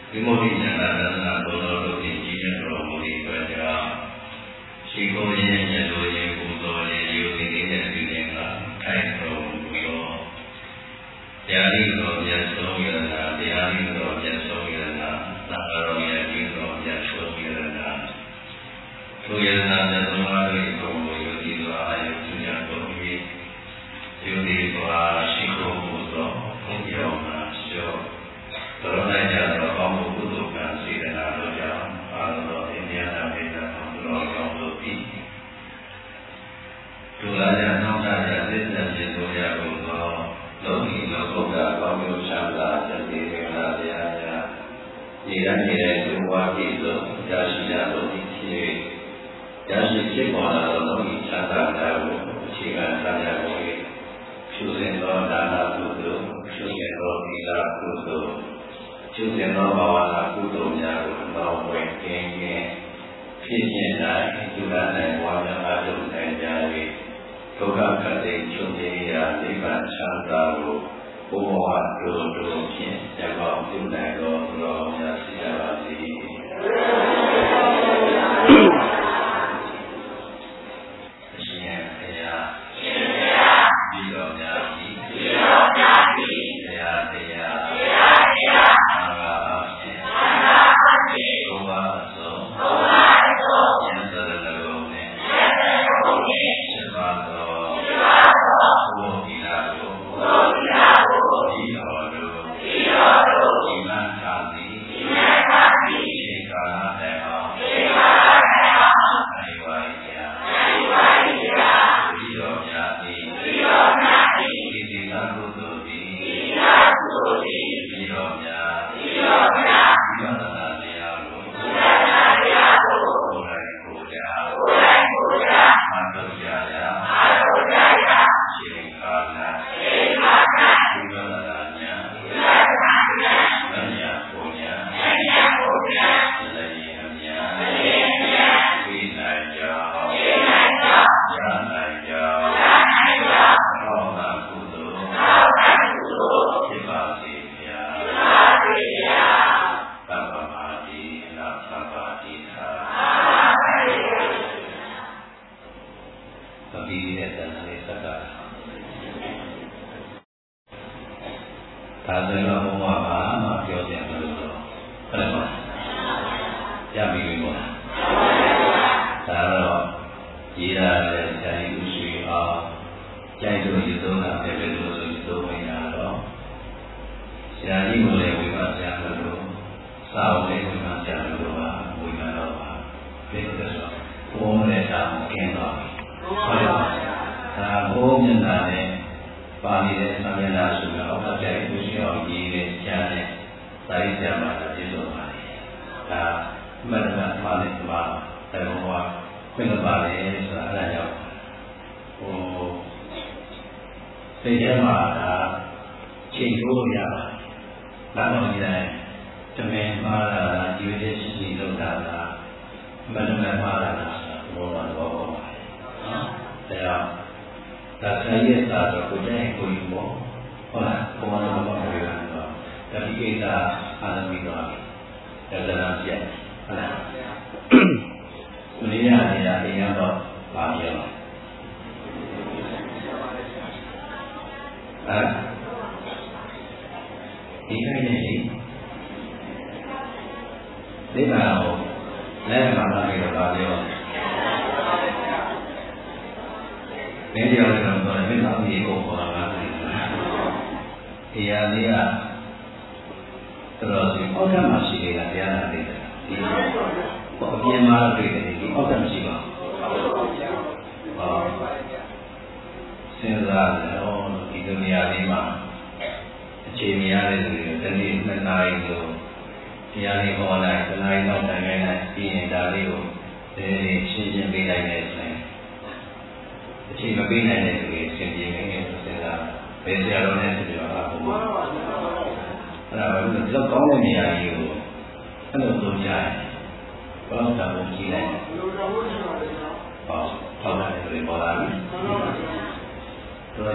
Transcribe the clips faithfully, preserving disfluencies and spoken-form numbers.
ဒီမိုဒီညာနာနာဘုံတော်တို့ကြီးကြီးမြတ်တော်မူသည့်အတွက်ကြောင့်ရှိခိုးခြင်းမြတ်တော်ရဲ့ဘုတော်ရဲ့ယုံကြည်တဲ့သူတွေကထိုင်တော်မူသောတရားဤတော်မြတ်ဆုံးရနာတရားဤတော်မြတ်ဆုံးရနာသာတော်ရဲ့ဤတော်မြတ်ဆုံးရနာသူရနာမြတ်ဆုံးပါ၏ဘုံကိုယုံကြည်သောအာယုကျညာတော်၏ယုံကြည်သောရှိခိုးမှုသောဘုရားမှာကျော်တော်နိုင်ကြသောကောင်းမှုကုသိုလ်ကံစေတနာတို့ကြောင့်အာသောအိန္ဒိယနာမေတ္တာတော်ကောင်းတို့၏ဒုလာရနောက်တာရသစ္စာဖြစ်သောရကုန်သောလောကီလောကုတ္တကောင်းကျိုးချမ်းသာတည်နေလာဗျာညာဒီရန်နေတဲ့ဒုဝါကိသောရရှိရသောဤဖြစ်၍ရရှိဖြစ်ပေါ်လာသောလောကီချမ်းသာများကိုအခြေခံထားရကိုဖြူစင်သောဒါနကုသိုလ်ဖြူစင်သောသီလကုသိုလ်ကျုပ်တဲ့သောဘာဝနာကုသိုလ်များကိုတော်ဝဲကင်းကင်းဖြစ်ခြင်း၌ကျူလာနိုင်ဝါဒအားထုတ်နိုင်ကြ၍ဒုက္ခခတ်တဲ့ချုပ်ရရာနိဗ္ဗာန်ချမ်းသာကိုဘုရားတို့တို့ဖြင့်ကြောက်ပြုနိုင်တော်မူတော်မူစီရပါစေ။အရှင်ဘုရားရှင်ဘုရားပြီးတော်များပြီပြီးတော်များပြီတရားတရားတရားတရား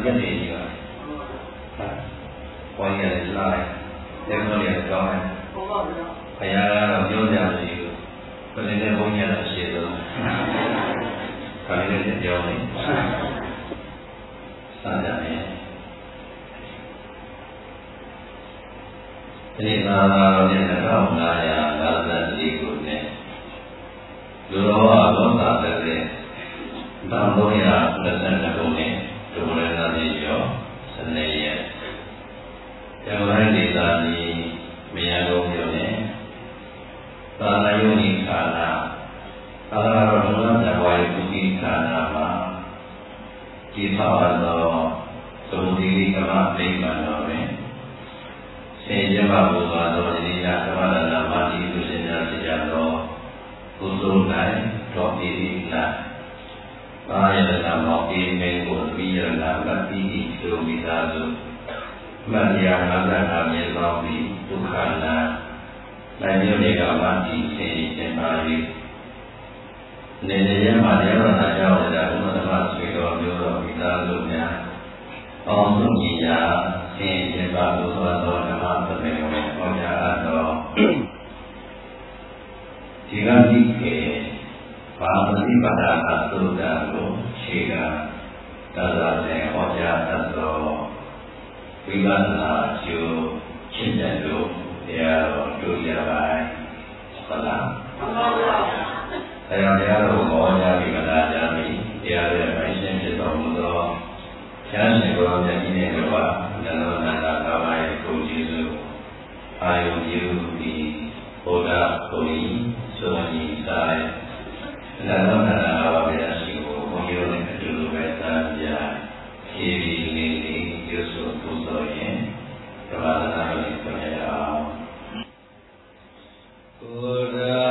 ဝိုင်းရတဲ့လိုက်တယ်မလို့ရတဲ့ကောင်းတယ်ဘုရားကတော့ပြောကြမရှိဘူးဘယ်နဲ့ဘုန်းကြီးကတော့ရှိတော့ဘာလို့လဲပြောနေစကြတယ်ဒီသာသာတော်နဲ့တစ်ထောင်ငါးရာငါးဆယ်လေးခုနဲ့လူတော်ဟာသောတာတဲ့တန်ဖိုးရာနှစ်ဆယ်နှစ်ခုနဲ့ဒုရဏတိကျော်စနေရက်ကျောင်းတိုင်းဒေသကြီးမရလုံးမြို့နယ်သာနာယုန်ဤဌာနသာနာတော်ဘုရားဇဝါယပုတိဌာနမှာဒီသာဝတော်သုံးဒီကမအိမ်မှန်တော်တွင်စေကျမဘုရားတော်ဒီညဓမ္မနာမတိသူရှင်များဖြစ်ကြသောကုသိုလ်၌တော်ဤဤလာဘာယတနာမောအေမေကိုပြီးရနာမတိဤတို့မိသားစုမတရားငါးနာမြေသောပြီးဒုက္ခနာနိုင်မျိုးတွေကမတိစေခြင်းပါ၏နေနေရမှာတရားတော်သာကြောင့်လည်းဘုရားဓမ္မဆွေတော်မျိုးတော်မိသားစုများအောင်ဆုံးကြည်ရာဆင်းရဲပါဘုရားတော်ဓမ္မသဘေကိုဟောကြားအပ်တော်ဒီကတိကေဘာပฏิပဒါအသုဒ္ဓကိုခြေကသာသာနဲ့ဟောကြားအပ်တော်ဝိပဿနာကျိုးရှင်းတဲ့လို့တရားတော်တို့ရပါတယ်ဟုတ်လားမှန်ပါဗျာတရားတရားတော်ဟောကြားပြီးမလားကြားပြီးတရားရဲ့အရှင်ဖြစ်တော်မူသောဉာဏ်ရှင်ကိုမြတ်ကြီးနဲ့တော့နန္ဒနာတာကာမရဲ့ကိုကျေးဇူးအာယုကျေးဇူးဒီဘုရားဘုရားဆိုရင်ဆိုင်နန္ဒနာတာဘာပဲရှိကိုဘုန်းကြီးတို့နဲ့အတူတူပဲသာပြဖြည်းဖြည်းလေးလေးရွတ်ဆိုပူဇော်ရင်ဓမ္မသနာရေးပြန်ရအောင်ကိုရာ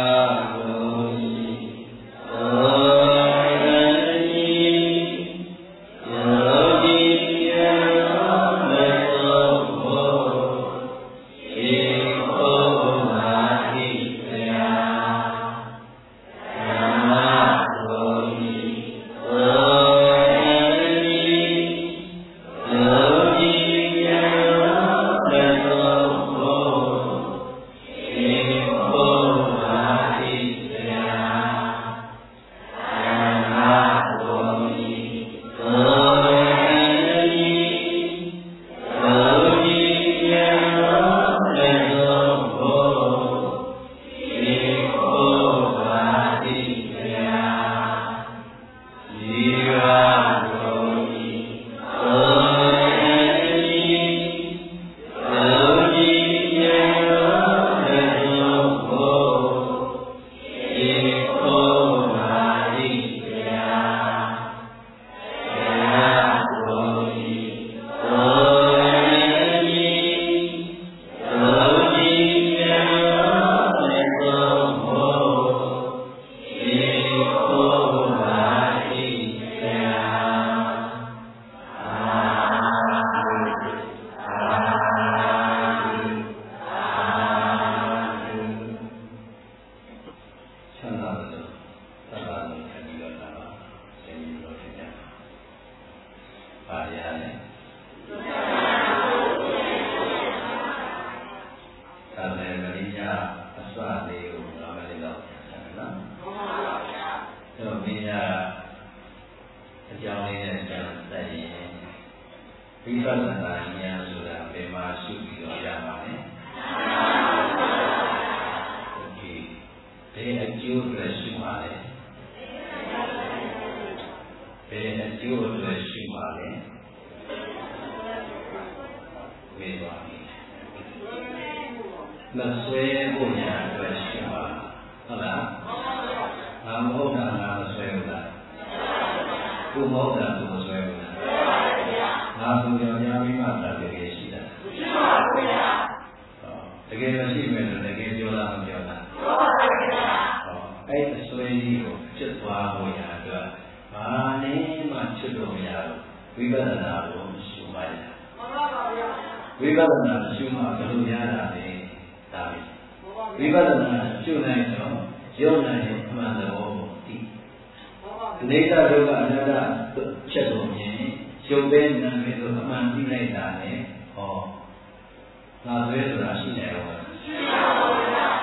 ငါဆွဲဆိုတာရှိနေရောရှိပါဘူး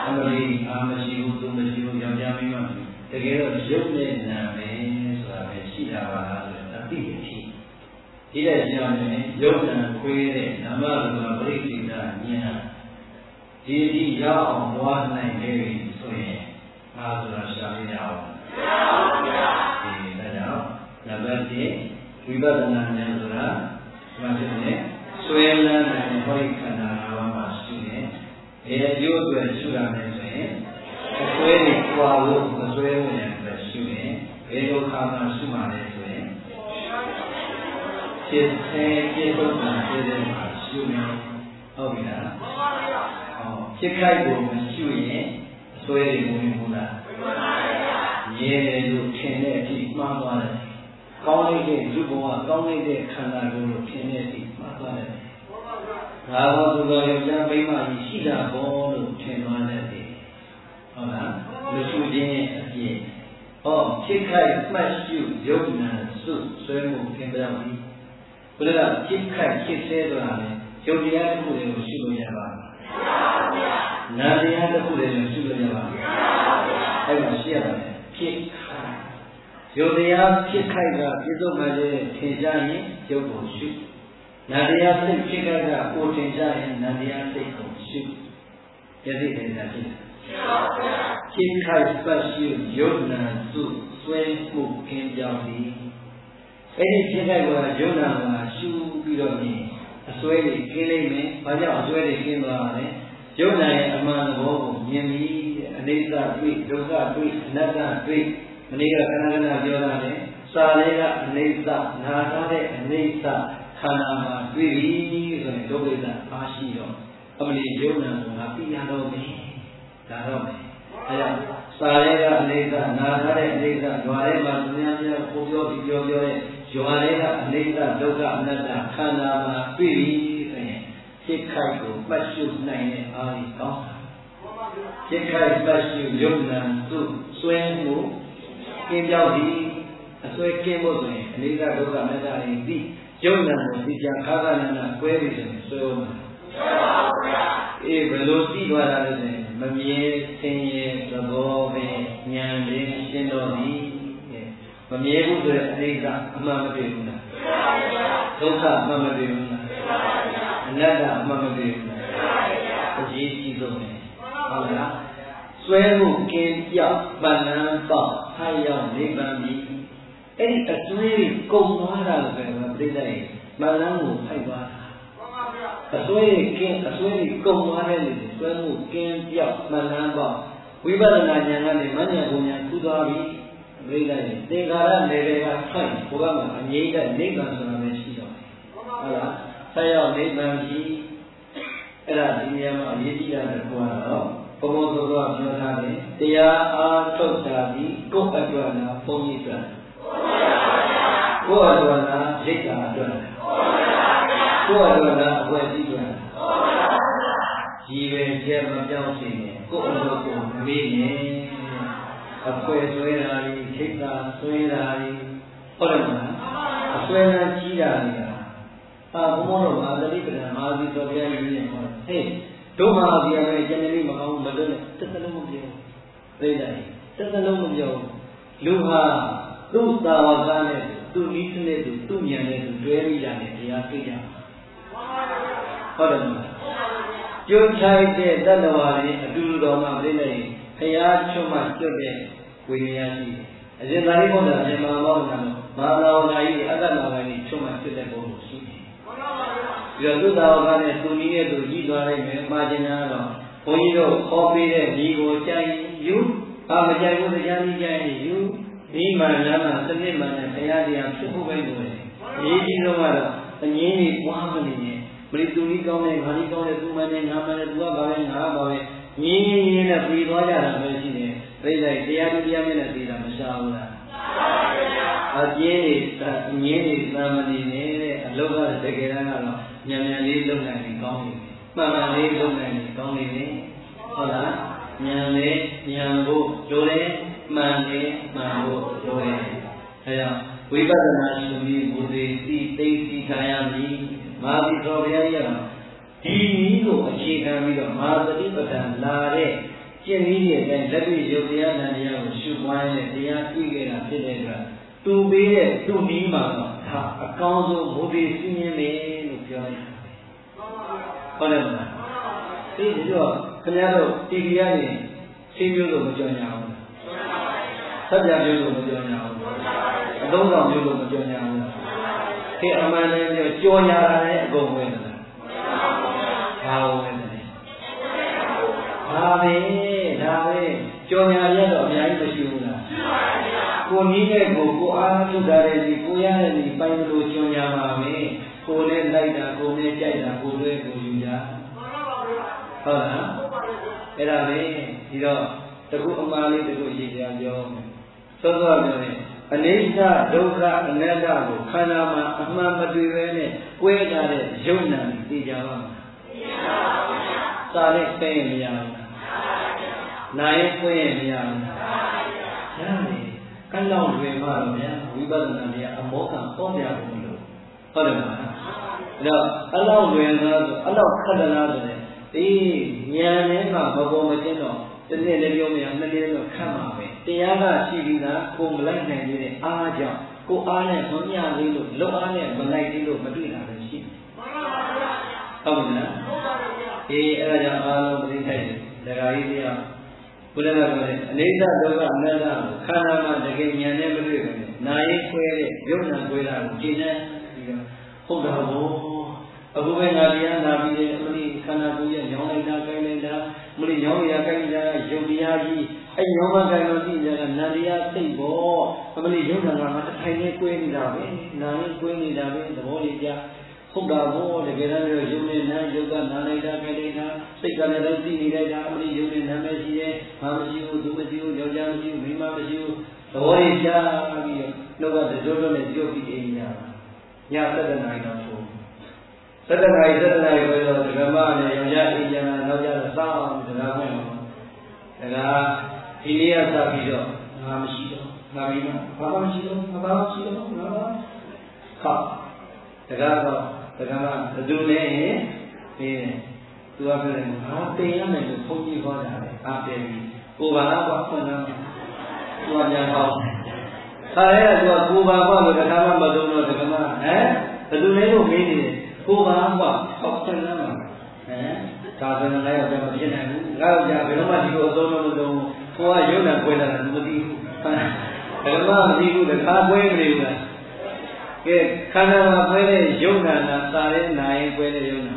အမလီအာမရှိဘူးသူမရှိဘူးယောက်ျားမိန်းမတကယ်တော့ရုပ်နဲ့နာမယ်ဆိုတာပဲရှိတာပါဆိုတော့အတိအထိဒီတဲ့ကြောင့်လည်းရုပ်နာခွေးတဲ့နာမရူပပရိက္ခိတဉာဏ်ဒီဒီရောက်အောင်ပွားနိုင်နေပြီဆိုရင်အားဆိုတာရှားရအောင်မရပါဘူးဗျာဒီဒါကြောင့်နံပါတ်oneဝိပဿနာဉာဏ်ဆိုတာမှတ်တယ်နဲ့ဆွဲလန်းတဲ့ဘဝခန္ဓာ၅ပါးမှာရှိတယ်အဲရုပ်တွေရှုရမယ်ဆိုရင်အဆွဲတွေပွားလို့မဆွဲဝင်တဲ့ရှုရင်ဘယ်လိုခါမှရှုမှလဲဆိုရင်ဖြစ်သေးဖြစ်တော့မှဖြစ်တဲ့မှာရှုနေဟုတ်ပြီလားမှန်ပါဗျာဟောဖြစ်ခိုက်ကိုမရှုရင်အဆွဲတွေဝင်ဘူးလားမှန်ပါဗျာရဲတယ်လို့ထင်တဲ့အထိမှားသွားတယ်ကောင်းလိုက်တဲ့လူဘဝကောင်းလိုက်တဲ့ခန္ဓာကိုယ်လို့ထင်တဲ့အထိမှားသွားတယ်ငါဘောသူတော်ယောက်ျားမိန်းမကြီးရှိတာဘောလို့ထင်သွားတဲ့ဒီဟုတ်လားလူစုချင်းအပြည့်ဟောဖြစ်ခိုက်မှတ်ရှုယုတ်နာစုဆွဲမှုသင်ပြောင်းပြီဘုရားဖြစ်ခိုက်ဖြစ်သေးဆိုတာလေယုတ်တရားတစ်ခုတွေကိုရှုလို့ရပါ့မလားမရပါဘူးဗျာနာတရားတစ်ခုတွေကိုရှုလို့ရပါ့မလားမရပါဘူးအဲ့ဒါရှိရပါတယ်ဖြစ်ခိုက်ယုတ်တရားဖြစ်ခိုက်ကပြစ္ဆုတ်မှလည်းထင်ရှားရင်ယုတ်ကိုရှုနာတရားစိတ်ဖြစ်ခိုက်ကကိုထင်ရှားရင်နာတရားစိတ်ကိုရှုယသိတယ်နာရှိဖြစ်ခိုက်ပတ်ရှုယုတ်နာစုဆွဲမှုကင်းကြောင်းသည်အဲ့ဒီဖြစ်ခိုက်ကယုတ်နာမှာရှုပြီးတော့မြင်အစွဲတွေကင်းလိမ့်မယ်။ဘာကြောင့်အစွဲတွေကင်းသွားလဲ။ယုတ်နာရဲ့အမှန်သဘောကိုမြင်ပြီးအနိစ္စတွေ့ဒုက္ခတွေ့အနတ္တတွေ့မနေ့ကခဏခဏပြောတာလေစာလေးကအနိစ္စနာထားတဲ့အနိစ္စခန္ဓာမှာတွေ့ပြီဆိုရင်ဒုက္ခိတအားရှိတော့အမလီယုတ်နာကပြရတော့မယ်ဒါတော့မယ်အဲဒါစာလေးကအနိစ္စနာထားတဲ့အနိစ္စဓွာထဲမှာသူများများကိုပြောပြီးပြောပြောတဲ့ဓွာလေးကအနိစ္စဒုက္ခအနတ္တခန္ဓာမှာတွေ့ပြီဆိုရင်ဖြစ်ခိုက်ကိုမှတ်ရှုနိုင်တဲ့အားကြီးကောင်းတာဖြစ်ခိုက်မှတ်ရှုယုတ်နာသူဆွဲမှုကင်းပြောက်ပြီးအစွဲကင်းဖို့ဆိုရင်အနိစ္စဒုက္ခအနတ္တတွေပြီးယုတ်နာကိုသိချာခါခါနာနာကွဲပြီးဆိုရင်ဆွဲအောင်မှာဆွဲပါဘူးဗျာအေးဘယ်လိုသိသွားတာလဲဆိုရင်မမြဲဆင်းရဲသဘောပဲဉာဏ်လေးရှင်းတော့ပြီမမြဲဘူးဆိုတဲ့အနိစ္စအမှန်မတွေ့ဘူးလားဒုက္ခအမှန်မတွေ့ဘူးလားအနတ္တအမှန်မတွေ့ဘူးလားအရေးကြီးဆုံးပဲဟုတ်လားဆွဲမှုကင်းပြောက်ပဏ္ဏပေါ့ဟာရောက်နိဗ္ဗာန်ပြီအဲ့ဒီအစွဲကိုကုံသွားတာပဲပြိတ္တိမလန်းကိုဖိုက်သွားတာအစွဲကင်းအစွဲကိုကုံသွားတဲ့လူဆွဲမှုကင်းပြောက်ပဏ္ဏပေါ့ဝိပဿနာဉာဏ်နဲ့မဉဏ်ကိုဉာဏ်ထူသွားပြီပြိတ္တိသင်္ခါရနယ်တွေကဖိုက်ဘုရားမှာအငြိမ့်တဲ့နိဗ္ဗာန်ဆိုတာပဲရှိတော့ဟုတ်လားဆက်ရောက်နိဗ္ဗာန်ပြီအဲ့ဒါဒီနေရာမှာအရေးကြီးတာကဘာလဲဘုံဘုံသောသောပြောထားတယ်တရားအားထုတ်တာဒီကိုယ်အတွက်လားဘုံကြီးအတွက်ကိုယ်အတွက်လားရိတ်တာအတွက်ကိုယ်အတွက်လားအဝယ်ကြီးအတွက်ကြီးပဲကျဲမပြောင်းစေနဲ့ကိုယ်အတွက်ကိုမေးနေအခွဲဆွဲတာဒီရိတ်တာဆွဲတာဒီဟုတ်တယ်မလားအဆွဲတာကြီးတာတွေကအာဘုံဘုံတော့အာသတိပဒံမာသီတော်ပြည့်ရင်းနေဟောဟေးဒုက္ခအပြည့်အကျဉ်းလေးမကောင်းမလွတ်နဲ့တစ်စလုံးမပြောပြိတ္တိတစ်စလုံးမပြောလူဟာသူ့သာဝကနဲ့သူ့ဤစနစ်သူသူ့ဉာဏ်နဲ့သူတွဲပြီးတာနဲ့တရားသိကြဟုတ်တယ်မလားကျုပ်ထိုက်တဲ့တတ္တဝါတွေအတူတူတော်မှပြိတ္တိဘုရားချွတ်မှကျွတ်တဲ့ဝိညာဉ်ရှိအရှင်သာရိပုတ္တရာရှင်မဟာမောဂနာမဟာနာဝနာကြီးအတ္တနာဂကြီးချွတ်မှကျွတ်တဲ့ဘုံကိုရှိတယ်ပြီးတော့သုတ္တဝါကနဲ့သူနည်းနဲ့သူကြီးသွားလိုက်မယ်မှာကျင်တာတော့ဘုန်းကြီးတို့ခေါ်ပေးတဲ့ဒီကိုကြိုင်ယူအာမကြိုင်ဘူးတရားကြီးကြိုင်ယူဒီမှန်လားမှစနစ်မှန်တဲ့တရားတရားဖြစ်ဖို့ပဲလိုတယ်အရေးကြီးဆုံးကတော့အငင်းကြီးပွားမနေနဲ့မလီသူနည်းကောင်းတဲ့ငါနည်းကောင်းတဲ့သူမှန်တဲ့ငါမှန်တဲ့သူကပါပဲငါကပါပဲငင်းငင်းငင်းနဲ့ပြီးသွားကြတာပဲရှိတယ်ပြိဿတရားသူတရားမြတ်နဲ့ပြီးတာမရှားဘူးလားအကျဉ်းတွေအငင်းတွေသာမဏေနဲ့တဲ့အလောကတကယ်တမ်းကတော့ဉာဏ်ဉာဏ်လေးလုံနိုင်ရင်ကောင်းနေတယ်မှန်မှန်လေးလုံနိုင်ရင်ကောင်းနေတယ်ဟုတ်လားဉာဏ်လေးဉာဏ်ဖို့လိုတယ်မှန်လေးမှန်ဖို့လိုတယ်အဲဒါဝိပဿနာရှင်ကြီးဘုသေတိသိသိခံရမည်မာသီတော်ဘုရားကြီးကဒီနည်းကိုအခြေခံပြီးတော့မာသတိပဋ္ဌာန်လာတဲ့ကျရှင်းပြီးရဲ့တိုင်းလက်တွေ့ရုပ်တရားနာတရားကိုရှုပွားရတဲ့တရားတွေ့ခဲ့တာဖြစ်တဲ့အတွက်သူပေးတဲ့သူ့နီးမှာတော့ဒါအကောင်းဆုံးဘုရားစီရင်မယ်လို့ပြောတယ်ဟုတ်တယ်မလားဒီတော့ခင်ဗျားတို့တီဗီကနေရှင်းမျိုးလို့မကြော်ညာဘူးဆက်ပြမျိုးလို့မကြော်ညာဘူးအသုံးဆောင်မျိုးလို့မကြော်ညာဘူးခေအမှန်နဲ့ပြောကြော်ညာတာလည်းအကုန်ဝင်တယ်ဘာဝင်တယ်ဒါပဲဒါပဲကြော်ညာရတော့အများကြီးမရှိဘူးလားကိုနည်းနဲ့ကိုကိုအားထုတ်တာတဲ့ဒီကိုရတဲ့ဒီပိုင်လို့ကြော်ညာပါမယ်ကိုနဲ့လိုက်တာကိုနဲ့ကြိုက်တာကိုလွဲကိုယူကြဟုတ်လားအဲ့ဒါလေဒီတော့တခုအမှားလေးတခုရေးကြပြောစောစောပြောရင်အနိစ္စဒုက္ခအနတ္တကိုခန္ဓာမှာအမှန်မတွေ့ပဲနဲ့ကွဲကြတဲ့ယုံနာသိကြပါမလားသာလေးသိရင်မရဘူးနာရင်သိရင်မရဘူးရတယ်ကံလောက်တွေမှာတော့ဗျာဝိပဿနာတရားအမောကပေါ်ပြဘူးလို့ဟုတ်တယ်မလားအဲ့တော့အလောက်လွယ်လားဆိုအလောက်ခက်တယ်လားဆိုတဲ့ဒီဉာဏ်နဲ့မှမပေါ်မကျင်းတော့ဒီနေ့လည်းပြောမရနှစ်နေ့တော့ခတ်မှာပဲတရားကရှိပြီးသားကိုမလိုက်နိုင်သေးတဲ့အားကြောင့်ကိုအားနဲ့မမျှသေးလို့လုံအားနဲ့မလိုက်သေးလို့မတွေ့တာလည်းရှိဟုတ်ပါလားအေးအဲ့ဒါကြောင့်အားလုံးသိထိုက်တယ်တရားကြီးတရားဘုရားကပြောတယ်အနိစ္စဒုက္ခအနတ္တကိုခန္ဓာမှာတကယ်ဉာဏ်နဲ့မတွေ့ဘူးနာရင်ခွဲတဲ့ယုံနာခွဲတာကိုကျင့်နေပြီးတော့ဟုတ်တာဘောအခုပဲငါတရားနာပြီးတယ်အမလီခန္ဓာကိုယ်ရဲ့ညောင်းလိုက်တာကိုင်းလိုက်တာမလီညောင်းရကိုင်းတာယုံတရားကြီးအဲ့ညောင်းမကိုင်းလို့သိကြတာနာတရားစိတ်ပေါ့အမလီယုံနာကတထိုင်နဲ့ကွဲနေတာပဲနာရင်ကွဲနေတာပဲသဘောလေးကြဟုတ်တာဘောတကယ်တော့ယုံနဲ့နာယုတ်ကနာလိုက်တာကိုင်းလိုက်တာစိတ်ကလည်းတော့သိနေလိုက်တာအမလီယုံနဲ့နာမရှိရဲ့ဘာမရှိဘူးသူမရှိဘူးယောက်ျားမရှိဘူးမိန်းမမရှိဘူးသဘောလေးကြပြီးတော့နှုတ်ကတကြိုးကြိုးနဲ့ပြုတ်ပြီးအိမ်ရညသတ္တနာရီတော့ဆိုသတ္တနာရီသတ္တနာရီဆိုတော့ဓမ္မနဲ့ရောရအိမ်ကျန်တာနောက်ကြတော့စောင်းစကားပြောင်းဒါကဒီနေ့ကစပြီးတော့ငါမရှိတော့ငါပြီးတော့ဘာမှမရှိတော့ငါဘာမရှိတော့ငါဘာခါဒါကတော့ဓမ္မဘယ်သူလဲဟင်ဒီသူကပြောတယ်ငါတင်ရမယ်လို့ဘုန်းကြီးဟောတာလေအားတယ်ပြီးကိုဘာကွာဖွင့်တော့သူကပြန်ဟောခါရဲကသူကကိုဘာကွာလို့တခါမှမသုံးတော့ဓမ္မဟမ်ဘယ်သူလဲလို့မေးနေတယ်ကိုဘာကွာအောက်ဆန်းလာဟမ်ဒါဆိုရင်လည်းတော့မဖြစ်နိုင်ဘူးငါတို့ကြာဘယ်တော့မှဒီလိုအသုံးလို့မသုံးဘူးကိုကရုံနဲ့ကွဲလာတာမသိဘူးဓမ္မမသိဘူးတခါကွဲမနေဘူးလားကဲခန္ဓာမှာကွဲတဲ့ယုံနာနာသာရဲနာရင်ကွဲတဲ့ယုံနာ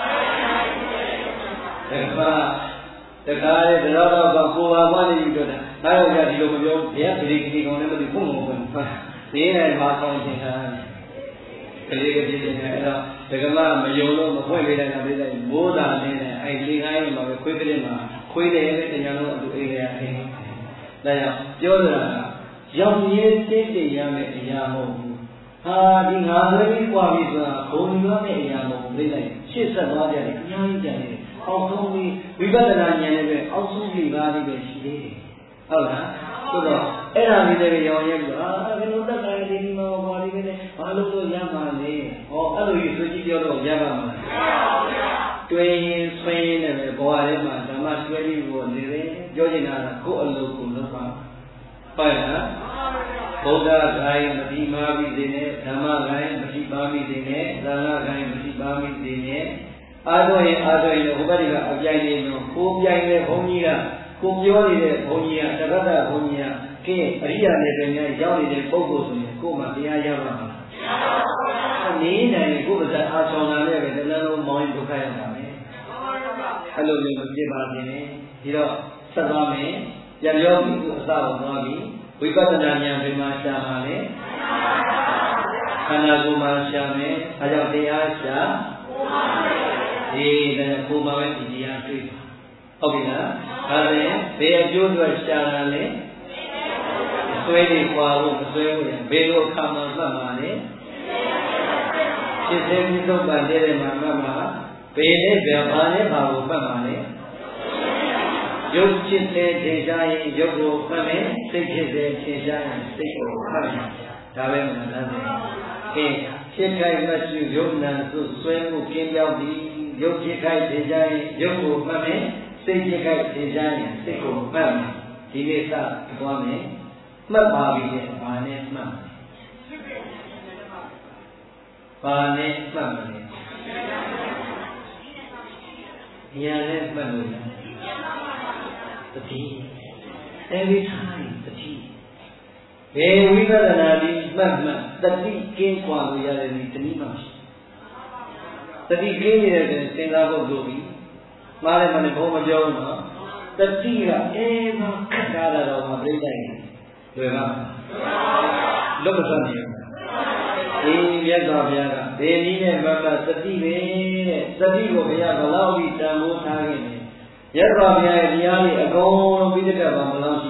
တခါတခါလေဘယ်တော့တော့ကိုဘာကွာနေပြီပြောတာငါတို့ကြာဒီလိုမပြောဘယ်ကပြည်ကြီးကောင်လည်းမသိဘူးဘုံဘုံပဲဒီနဲ့မှာကောင်းချင်းတာကလေးကပြည်နေအဲ့တော့ဒကမမယုံလို့မဖွင့်ပေးလိုက်တာလေးလိုက်မိုးတာလေးနဲ့အဲ့ဒီခိုင်းမှာပဲခွေးကလေးမှာခွေးတယ်တဲ့ညာလုံးအတူအိမ်ရအင်းဒါကြောင့်ပြောတာကရောက်ရည်သိသိရမယ်အရာမဟုတ်ဘူးဟာဒီငါလည်းပြီးกว่าပြီဆိုတာဘုံရမယ့်အရာမဟုတ်ဘူးလေးလိုက်ရှစ်ဆက်သွားကြတယ်အများကြီးကြတယ်အောက်ဆုံးပြီးဝိပဿနာဉာဏ်နဲ့ပဲအောက်ဆုံးလေးပါးလေးပဲရှိသေးတယ်ဟုတ်လားဆိုတော့အဲ့ဒါလေးတွေရောင်းရဲပြီးအာဘယ်လိုတက်တာလဲဒီမှာဘာလေးပဲလဲဘာလို့လို့ရမှာလဲဟောအဲ့လိုကြီးဆိုကြည့်ပြောတော့ရပါမလားမရပါဘူးဗျာတွင်ရင်ဆွင်းရင်လည်းဘဝထဲမှာဓမ္မဆွဲပြီးဖို့နေတယ်ပြောချင်တာကကိုယ်အလုပ်ကိုလုပ်ပါဟုတ်လားဘုရားဂိုင်းမတိမာပြီးသေးနဲ့ဓမ္မဂိုင်းမတိပါပြီးသေးနဲ့သံဃာဂိုင်းမတိပါပြီးသေးနဲ့အားထုတ်ရင်အားထုတ်ရင်ဟိုဘက်ကအပြိုင်နေတော့ကိုပြိုင်တဲ့ဘုန်းကြီးကကိုပြောနေတဲ့ဘုန်းကြီးကတပတ်တာဘုန်းကြီးကကဲအရိယာနယ်ပင်နဲ့ရောက်နေတဲ့ပုဂ္ဂိုလ်ဆိုရင်ကိုယ်မှတရားရပါမှာနေနိုင်ကိုယ်ပါးအားဆောင်လာတဲ့ပဲတလုံးလုံးမောင်းဒုက္ခရတာပဲအဲ့လိုမျိုးမဖြစ်ပါစေနဲ့ဒီတော့ဆက်သွားမယ်ပြန်ပြောပြီးအစကိုသွားပြီးဝိပဿနာဉာဏ်ပင်မှာရှာပါလေခန္ဓာကိုယ်မှာရှာမယ်အဲကြောင့်တရားရှာဒီတဲ့ကိုယ်မှာပဲဒီတရားတွေ့ဟုတ်ပြီလားဒါနဲ့ဘယ်အကျိုးအတွက်ရှာတာလဲဆွဲနေခွာလို့မဆွဲဘူးဘယ်လိုအခါမှမှတ်ပါလဲဖြစ်စေပြီးသုံးပါတဲ့မှာမှတ်ပါဘယ်နဲ့ဘယ်ဘာနဲ့ဘာကိုမှတ်ပါလဲရုပ်ဖြစ်စေထင်ရှားရင်ရုပ်ကိုမှတ်မယ်စိတ်ဖြစ်စေထင်ရှားရင်စိတ်ကိုမှတ်မယ်ဒါပဲမှန်တယ်ကဲဖြစ်ခိုက်မှရှိရုပ်နာစုဆွဲမှုကင်းပြောက်ပြီးရုပ်ဖြစ်ခိုက်ထင်ရှားရင်ရုပ်ကိုမှတ်မယ်စိတ်ကြိုက်ထင်ရှားရင်စိတ်ကိုမှတ်မယ်ဒီနေ့စသွားမယ်မှတ်ပါပြီတဲ့ဘာနဲ့မှတ်ဘာနဲ့မှတ်မလဲဉာဏ်နဲ့မှတ်လို့တတိ every time တတိဘယ်ဝိပဿနာဒီမှတ်မှတ်တတိကင်းกว่าလို့ရတယ်ဒီတနည်းမှမရှိတတိကင်းနေတဲ့စဉ်းစားဖို့လိုပြီမှားတယ်မနဲ့ဘုံမပြောဘူးနော်တတိကအဲမှာခက်တာတော့မပြိတိုင်းလွယ်ပါလွတ်မစွမ်းနေဒီမြတ်စွာဘုရားကဒေနည်းနဲ့မမတတိပဲတဲ့တတိကိုဘုရားဘလောက်ပြီးတန်ဖိုးထားခဲ့တယ်မြတ်စွာဘုရားရဲ့တရားလေးအကုန်လုံးပြီးတဲ့ကဘာမလို့ရှိ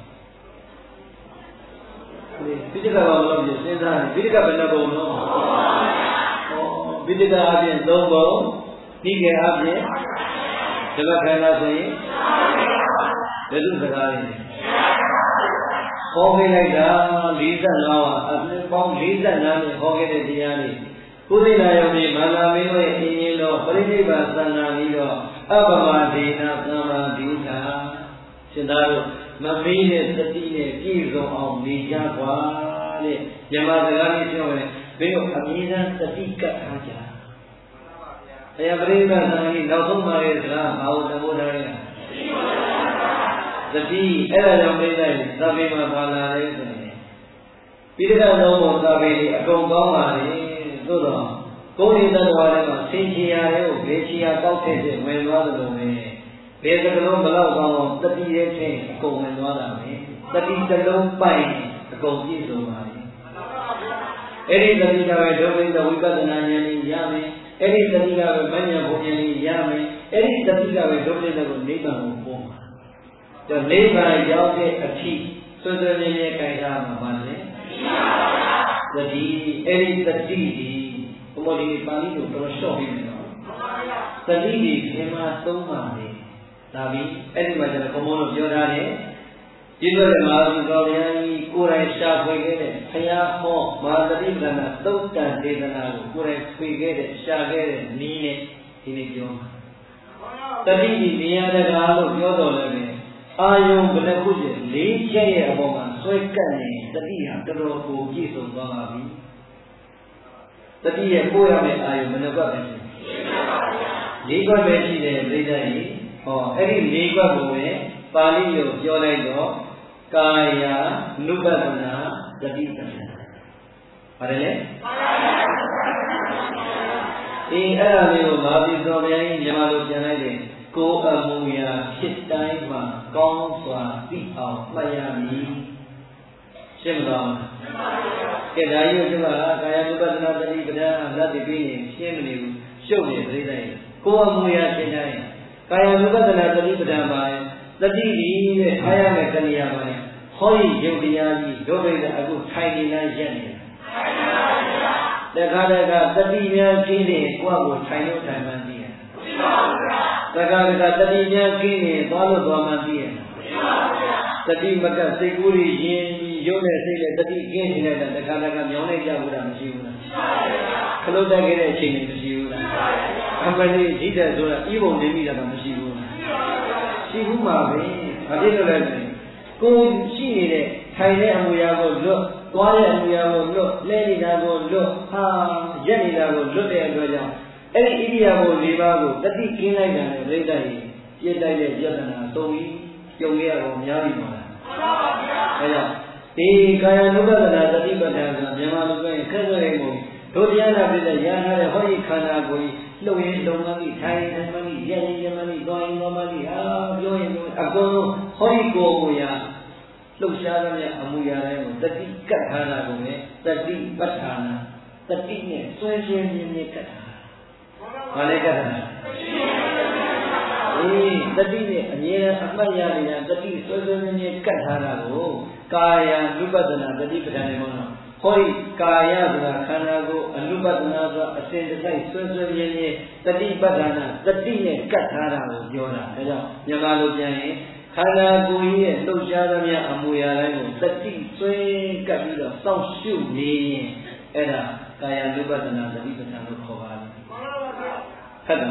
တယ်ပြီးတဲ့ကဘာမလို့ပြစဉ်းစားပြီးတဲ့ကဘယ်နှပုံတော့ဟောပြီးတဲ့ကအပြင်သုံးပုံပြီးခဲ့အပြင်ဒီဘက်ခန္ဓာဆိုရင်ဘယ်လိုစကားလဲဟောခဲ့လိုက်တာလေးဆယ်၅ဝါအနှစ်ပေါင်းလေးဆယ်၅နှစ်ဟောခဲ့တဲ့တရားလေးကုသိနာယုံကြီးမာလာမင်းတို့ရဲ့အင်းကြီးတော်ပရိနိဗ္ဗာန်သံဃာကြီးတော်အပမဒေနာသမ္မာဒိဋ္ဌာရှင်သာတို့မမေးတဲ့သတိနဲ့ပြည့်စုံအောင်နေကြပါတဲ့မြတ်စကားလေးပြောမယ်ဘယ်လိုအမြဲတမ်းသတိကပ်ထားကြဘုရားပရိနိဗ္ဗာန်သံဃာကြီးနောက်ဆုံးပါရဲ့စကားဘာလို့သဘောထားလဲသတိအဲ့ဒါကြောင့်ပြိတ္တိုင်းသဗ္ဗေမှာပါလာတယ်ဆိုရင်ပိဋကတ်လုံးပေါ်သဗ္ဗေအကုန်ကောင်းပါလေသို့တော့ကိုယ်ရည်တ attva ထဲမှာသင်ချရာရဲ့ဘေချရာတောက်တဲ့ဖြင့်ဝင်သွားတယ်လို့ပဲဘယ်ကလုံးဘလောက်ကောင်းအောင်တတိရဲ့ဖြင့်အကုန်ဝင်သွားတာပဲတတိတလုံးပိုင်အကုန်ပြည့်စုံပါလေအဲ့ဒီတတိကပဲဒုက္ခဝိပဿနာဉာဏ်ကြီးရမယ်အဲ့ဒီတတိကပဲမဉ္ဇဉ်ဘုံဉာဏ်ကြီးရမယ်အဲ့ဒီတတိကပဲဒုက္ခကိုနိဗ္ဗာန်ကိုပို့မှာဒါနိဗ္ဗာန်ရောက်တဲ့အထိစွစွနေနေကြိုင်ထားမှာပါလေသတိအဲ့ဒီသတိဒီဘုမောဒီပါဠိကိုတော်လျှော့ပြီးမယ်နော်သတိဒီဒီမှာသုံးပါလေဒါပြီးအဲ့ဒီမှာကျတော့ဘုမောတို့ပြောထားတယ်ဒီလိုလေမဟာဘုရားဗျာကြီးကိုယ်တိုင်ရှာဖွေခဲ့တဲ့ဘုရားဟောမဟာသတိပ္ပဏသုတ်တန်ဒေသနာကိုကိုယ်တိုင်ဖွေခဲ့တဲ့ရှာခဲ့တဲ့နည်းနဲ့ဒီနေ့ပြောမှာသတိဒီနေရာတကာလို့ပြောတော်လည်းအာယုံဘယ်နှခုကျလေးချက်ရဲ့အပေါ်မှာဆွဲကပ်နေတတိဟာတော်တော်ကိုပြည့်စုံသွားပါပြီတတိရဲ့ပို့ရမယ့်အာယုံဘယ်နှခုပဲရှိလေးခွက်ပဲရှိတယ်ပြိတ္တကြီးဟောအဲ့ဒီလေးခွက်ကိုပဲပါဠိလိုပြောလိုက်တော့ကာယ ानु ပဒနာတတိပဒနာပါတယ်လေဒီအဲ့ဒါလေးကိုမာပိသောဘုရားကြီးမြန်မာလိုပြန်လိုက်တယ်ကိုယ်အမူအရာဖြစ်တိုင်းမှာကောင်းစွာသိအောင်မှတ်ရမည်ရှင်းမလားကဲဒါကြီးကိုပြောတာကာယ ानु ပဒနာတတိပဒနာလက်တည်ပြီးရင်ရှင်းမနေဘူးရှုပ်နေပြိတ္တကြီးကိုယ်အမူအရာဖြစ်တိုင်းကာယ ानु ပဒနာတတိပဒနာပါတတိဒီတဲ့အားရမယ့်ကနေရာပါလေဟောဒီယုတ်တရားကြီးဒုဗိဒအခုထိုင်နေလားရက်နေတာတခါတခါတတိများကျင်းနေကိုယ့်ကိုထိုင်လို့ထိုင်မှန်းသိတယ်တခါတခါတတိများကျင်းနေသွားလို့သွားမှန်းသိတယ်တတိမကစိတ်ကူးရင်းပြီးရုပ်နဲ့စိတ်နဲ့တတိကျင်းနေတယ်တခါတခါမြောင်းလိုက်ကြဘူးလားမရှိဘူးလားခလုတ်တက်ခဲ့တဲ့အချိန်တွေမရှိဘူးလားအမှန်တည်းကြီးတယ်ဆိုတာဤပုံနေမိတာတော့မရှိဘူးလားရှိဘူးမှာပဲဘာဖြစ်လို့လဲကိုရှိနေတဲ့ထိုင်တဲ့အမူအရာကိုလွတ်သွားတဲ့အမူအရာကိုလွတ်လဲနေတာကိုလွတ်ဟာရက်နေတာကိုလွတ်တဲ့အတွက်ကြောင့်အဲ့ဒီဣရိယာပု၄ပါးကိုတတိကင်းလိုက်တာနဲ့ပြိတ္တကြီးပြည့်တိုက်တဲ့ယတနာသုံးပြီးကြုံရတော့များပြီမလားမှန်ပါဗျာအဲကြောင့်ဒီကာယ ानु ပဒနာတတိပဋ္ဌာန်ကမြန်မာလူပြောရင်ခက်ခဲနေမို့တို့တရားနာပြတဲ့ရဟန်းတဲ့ဟောဒီခန္ဓာကိုယ်လှုပ်ရင်လုံမှန်းပြီးထိုင်ရင်မှန်းပြီးရက်ရင်ရက်မှန်းပြီးသွားရင်သွားမှန်းပြီးအာပြောရင်အကုန်လုံးဟောဒီကိုယ်ကိုရာလှုပ်ရှားတဲ့အမူအရာတိုင်းကိုတတိကတ်ထားတာကိုလည်းတတိပဋ္ဌာနာတတိနဲ့ဆွဲဆွဲမြင်းမြင်းကတ်ထားဘာလဲကတ်ထားအေးတတိနဲ့အမြဲအမှတ်ရနေတာတတိဆွဲဆွဲမြင်းမြင်းကတ်ထားတာကိုကာယ ानु ပဒနာတတိပဋ္ဌာန်နဲ့ပေါ့နော်ဟောဒီကာယဆိုတာခန္ဓာကိုယ်အနုပဒနာဆိုတာအစဉ်တစိုက်ဆွဲဆွဲမြင်းမြင်းတတိပဋ္ဌာနာတတိနဲ့ကတ်ထားတာကိုပြောတာဒါကြောင့်မြန်မာလိုပြန်ရင်ခန္ဓာကိုယ်ရဲ့လှုပ်ရှားသမျှအမူအရာတိုင်းကိုတတိဆွဲကပ်ပြီးတော့စောင့်ရှုနေရင်အဲ့ဒါကာယ ानु ပဒနာတတိပဋ္ဌာန်လို့ခေါ်ပါတယ်ဟုတ်တယ်လား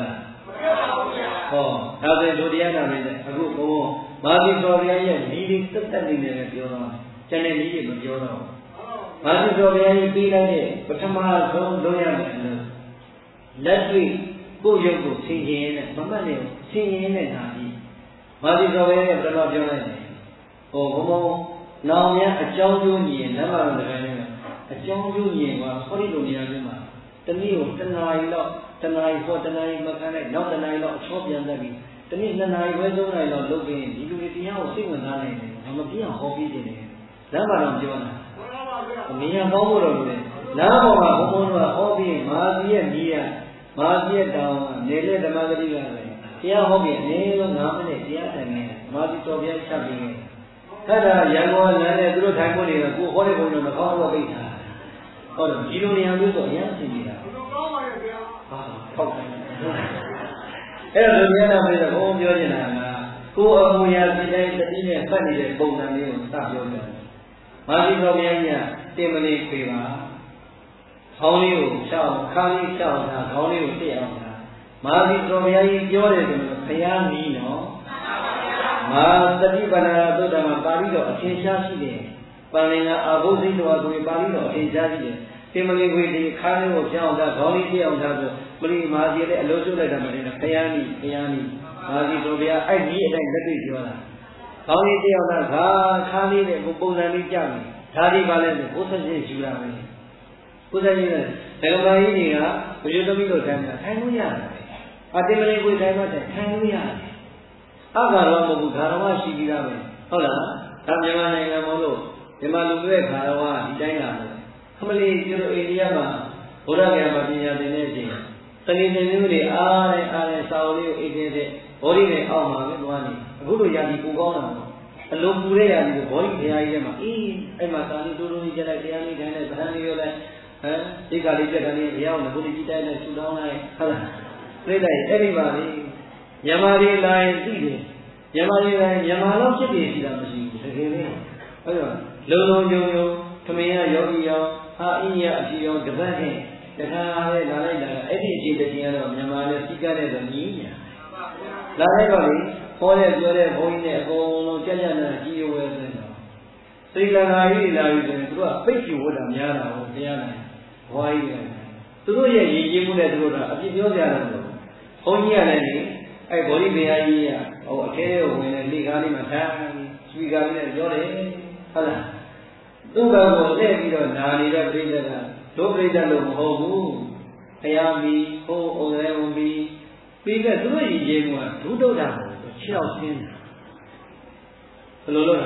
ဟောဒါဆိုရင်ဒုတိယနာမည်နဲ့အခုဘုံမာသီတော်ဘုရားရဲ့ဤဒီသက်သက်နေတယ်ပြောတော့ကျန်တဲ့ဤတွေမပြောတော့မာသီတော်ဘုရားကြီးပြီးလိုက်တဲ့ပထမဆုံးလုံးရမယ်လို့လက်တွေ့ကိုယ့်ရုပ်ကိုဆင်ခြင်ရတဲ့မမှတ်နဲ့ဆင်ခြင်ရတဲ့နာကြီးမာသီတော်ဘုရားရဲ့ဘယ်လိုပြောလိုက်လဲဟောဘုံဘုံနောင်များအကြောင်းကျိုးညီရင်လက်မတော်တကယ်နဲ့အကြောင်းကျိုးညီရင်ကဟောဒီလိုနေရာမျိုးမှာတနည်းကိုတနာရီလောက်တနာရီဟောတနာရီမခံနဲ့နောက်တနာရီလောက်အချောပြန်တတ်ပြီးတနည်းနှစ်နာရီခွဲသုံးနာရီလောက်လုပ်ပြီးဒီလူတွေတရားကိုစိတ်ဝင်စားနိုင်တယ်။ဘာမပြအောင်ဟောပြီးနေတယ်။လမ်းမှာတော့ပြောတာ။အမြင်ကောင်းဖို့တော့လေလမ်းပေါ်မှာဘုံဘုံကဟောပြီးမာသီရဲ့ညီရမာသီရဲ့တောင်းနေတဲ့ဓမ္မဂတိကလည်းတရားဟောပြီးအနည်းဆုံး၅မိနစ်တရားထိုင်နေမာသီတော်ပြချပြီးနေ။အဲ့ဒါရန်ကုန်လမ်းနဲ့သူတို့ထိုင်ဖို့နေတော့ကိုဟောတဲ့ဘုံတော့မကောင်းတော့ပိတ်တာ။ဟောတော့ဒီလိုနေရာမျိုးဆိုအရင်သိနေတာ။ကောင်းပါရဲ့ဗျာ။ဟာဟုတ်တယ်။အဲ့တော့ဒီနာမည်တော့ဘုံပြောနေတာကကိုယ်အမူအရာဒီတိုင်းတတိနဲ့ဖတ်နေတဲ့ပုံစံလေးကိုစပြောတယ်။မာသီတော်ဘုရားကြီးကတင်မလေးပြေပါ။ခေါင်းလေးကိုချောင်းခါလေးချောင်းတာခေါင်းလေးကိုသိအောင်တာ။မာသီတော်ဘုရားကြီးပြောတယ်ဆိုတော့ဘုရားနီးနော်။မာသတိပဏာသုတ္တမှာပါဠိတော်အထင်ရှားရှိတယ်။ပန္နင်္ဂအာဘုဇိတော်ဆိုရင်ပါဠိတော်အထင်ရှားရှိတယ်။တင်မလေးခွေဒီခါလေးကိုချောင်းတာခေါင်းလေးသိအောင်တာဆိုမလီမာသီလည်းအလို့ကျွတ်လိုက်တာမတင်နဲ့ဘုရားနီးဘုရားနီးမာသီတော်ဘုရားအဲ့ဒီအတိုင်းလက်တွေ့ပြောတာခေါင်းလေးတယောက်သားခါခါလေးနဲ့ပုံစံလေးကြမယ်ဒါဒီပါလဲဆိုဘုရားရှင်ယူတာပဲဘုရားရှင်လည်းဓမ္မကြီးတွေကဘုရားသမီးတို့တိုင်းမှာထိုင်လို့ရတယ်အတိမလေးကိုတိုင်းမှာထိုင်လို့ရတယ်အဂါရဝမဟုတ်ဘူးဂါရဝရှိပြီးသားပဲဟုတ်လားဒါမြန်မာနိုင်ငံမလို့မြန်မာလူတွေဂါရဝဒီတိုင်းလာတယ်ခမလေးကျတို့အိန္ဒိယမှာဘုရားကမှာပညာသင်တဲ့အချိန်တဏှိသင်မျိုးတွေအားနဲ့အားနဲ့စာအုပ်လေးကိုအိတ်တဲ့ဘောဓိနဲ့အောက်မှာပဲသွားနေအခုလိုရာဒီပူကောင်းတာပေါ့အလုံးပူတဲ့ရာဒီကိုဘောဓိတရားကြီးထဲမှာအေးအဲ့မှာသာလေးတိုးတိုးကြီးကျလိုက်တရားလေးတိုင်းနဲ့ဗဟန်းလေးရောလိုက်ဟမ်ဒီကလေးပြက်တာလေးတရားကိုဘုရားကြီးတိုင်းနဲ့ဆူတောင်းလိုက်ဟုတ်လားပြိတ္တရဲ့အဲ့ဒီပါလေမြန်မာပြည်လာရင်သိတယ်မြန်မာပြည်လာရင်မြန်မာလောက်ဖြစ်ပြီးရှိတာမရှိဘူးတကယ်လေဟုတ်ရောလုံလုံညုံညုံခမင်းရယောဂီရောအာအင်းရအဖြေရောတပတ်နဲ့တခါလေးလာလိုက်တာအဲ့ဒီအခြေတည်းကတော့မြန်မာလည်းစီကတဲ့တော့ညီးညာလာလိုက်တော့လေဟောတဲ့ပြောတဲ့ဘုန်းကြီးနဲ့အကုန်လုံးကြက်ကြက်နဲ့ကြီးရွယ်နေတော့စိတ်လငါကြီးလာပြီဆိုရင်သူတို့ကပိတ်ချဝတ်တာများတာဟုတ်တရားနိုင်ဘွားကြီးတယ်သူတို့ရဲ့ရည်ကြီးမှုနဲ့သူတို့ကအပြစ်ပြောကြတယ်လို့ဘုန်းကြီးကလည်းလေအဲ့ဘောဓိဘုရားကြီးကဟိုအထဲကိုဝင်နေလေကားလေးမှာထိုင်စပီကာလေးနဲ့ပြောတယ်ဟုတ်လားသူ့ဘက်ကိုလှည့်ပြီးတော့နာနေတဲ့ပြိဿကတို့ပြိဿလို့မဟုတ်ဘူးဘုရားမီဟိုအိုရဲဝင်ပြီးပြီးကသူတို့ရည်ကြီးမှုကဒုဒုဒ္ဒကိုခြေောက်ဆင်းတာဘယ်လိုလုပ်လဲ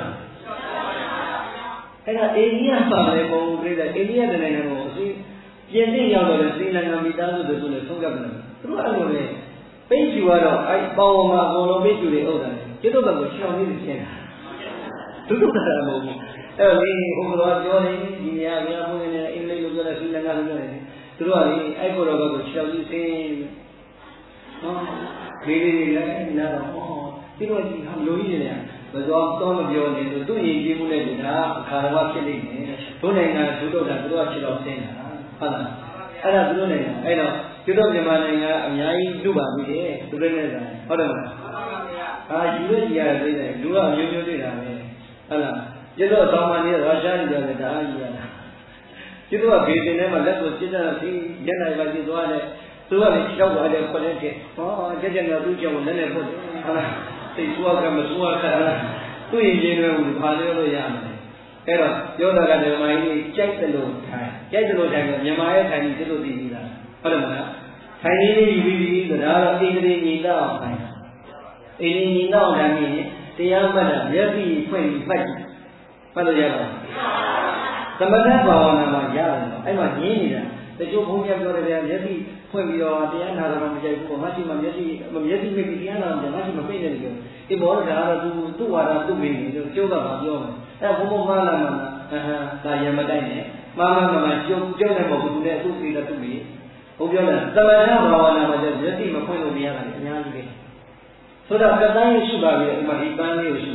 အဲ့ဒါအိန္ဒိယပါလေပုံပြိဿအိန္ဒိယတဲ့နိုင်ငံကိုအစီပြင်သိရောက်တော့လေသီလင်္ကာမိသားစုတို့ဆိုလေဆုံးကပ်တယ်သူတို့အဲ့လိုလေပိတ်ကျူကတော့အဲ့ပေါဝမှာအကုန်လုံးပိတ်ကျူတွေဥဒ္ဒါတယ်ကျွတ်တော့ကိုခြေောက်နေနေရှင်းတာဒုဒုဒ္ဒမဟုတ်ဘူးအဲ့တော့ဒီဟိုကတော့ပြောနေဒီနေရာဘုရားဘုန်းကြီးနဲ့အင်္ဂလိပ်လိုပြောတဲ့သီလင်္ကာလိုပြောတယ်သူတို့ကလေအဲ့ကိုတော့ကိုခြေောက်ကြီးဆင်းဟောဒီလေးလေးလည်းနားတော့ဟောဒီလိုကြီးဟာလိုကြီးနေတယ်ဘယ်တော့တော့မပြောနေသူ့ရည်ကြီးမှုနဲ့ကအခါရဝဖြစ်နေတယ်တို့နိုင်ငံဒုဒုဒ္ဒသူတို့ကခြေောက်ဆင်းတာဟုတ်လားအဲ့ဒါသူတို့နိုင်ငံအဲ့တော့ကျွတ်မြန်မာနိုင်ငံအများကြီးလူပါပြီတဲ့သူတို့နဲ့ဆိုင်ဟုတ်တယ်မလားဟုတ်ပါဗျာအာယူရကြီးရတယ်တဲ့လူကမျိုးမျိုးတွေ့တာပဲဟုတ်လားကျွတ်တော့ဆောင်းမနေရုရှားကြီးရတယ်ဒါအားကြီးရတာကျွတ်တော့ဘေးတင်ထဲမှာလက်ကိုစစ်တာပြီးညနေပိုင်းပြီးသွားတယ်သူကလည်းကြောက်ပါတယ်ခွက်တဲ့တဲ့ဟောကြက်ကြက်တော့သူ့ကြောင့်လည်းလည်းပုတ်ဟုတ်လားသိသွားကမသွားခါသူ့ရင်ချင်းတွေဘူးဖာလို့လို့ရမယ်အဲ့တော့ပြောတာကဓမ္မကြီးကြိုက်တယ်လို့ထိုင်ကြိုက်တယ်လို့ထိုင်ကမြန်မာရဲ့ထိုင်ကြီးသူတို့သိပြီလားဟုတ်တယ်မလားထိုင်ကြီးလေးယူပြီးဆိုတာတော့အင်္ဂလိပ်ညီတော့ထိုင်အင်္ဂလိပ်ညီတော့ထိုင်ပြီးတရားမှတ်တာမျက်စိဖွင့်ပြီးမှတ်ကြည့်မှတ်လို့ရပါ့သမထဘာဝနာမှာရတယ်အဲ့မှာညင်းနေတာတချို့ဘုန်းကြီးပြောတယ်ဗျာမျက်စိဖွင့်ပြီးတော့တရားနာတော့မကြိုက်ဘူးမရှိမှမျက်စိမျက်စိမိပြီးတရားနာတော့မရှိမှပြည့်နေတယ်ပြောဒီဘောဓဒါကတော့သူသူ့ဝါဒသူ့မိနေကျိုးကပါပြောမယ်အဲ့ဘုံဘုံမှားလာမှာအဟံဒါရမတိုက်နဲ့မှားမှားမှားကျုပ်ကျုပ်လည်းမဟုတ်ဘူးသူလည်းသူ့စီလည်းသူ့မိဘုံပြောတယ်သမထဘာဝနာမှာကျမျက်စိမဖွင့်လို့မရတာအများကြီးပဲဆိုတော့ကတိုင်းရှိပါပြီဒီမှာဒီပန်းလေးကိုရှိမယ်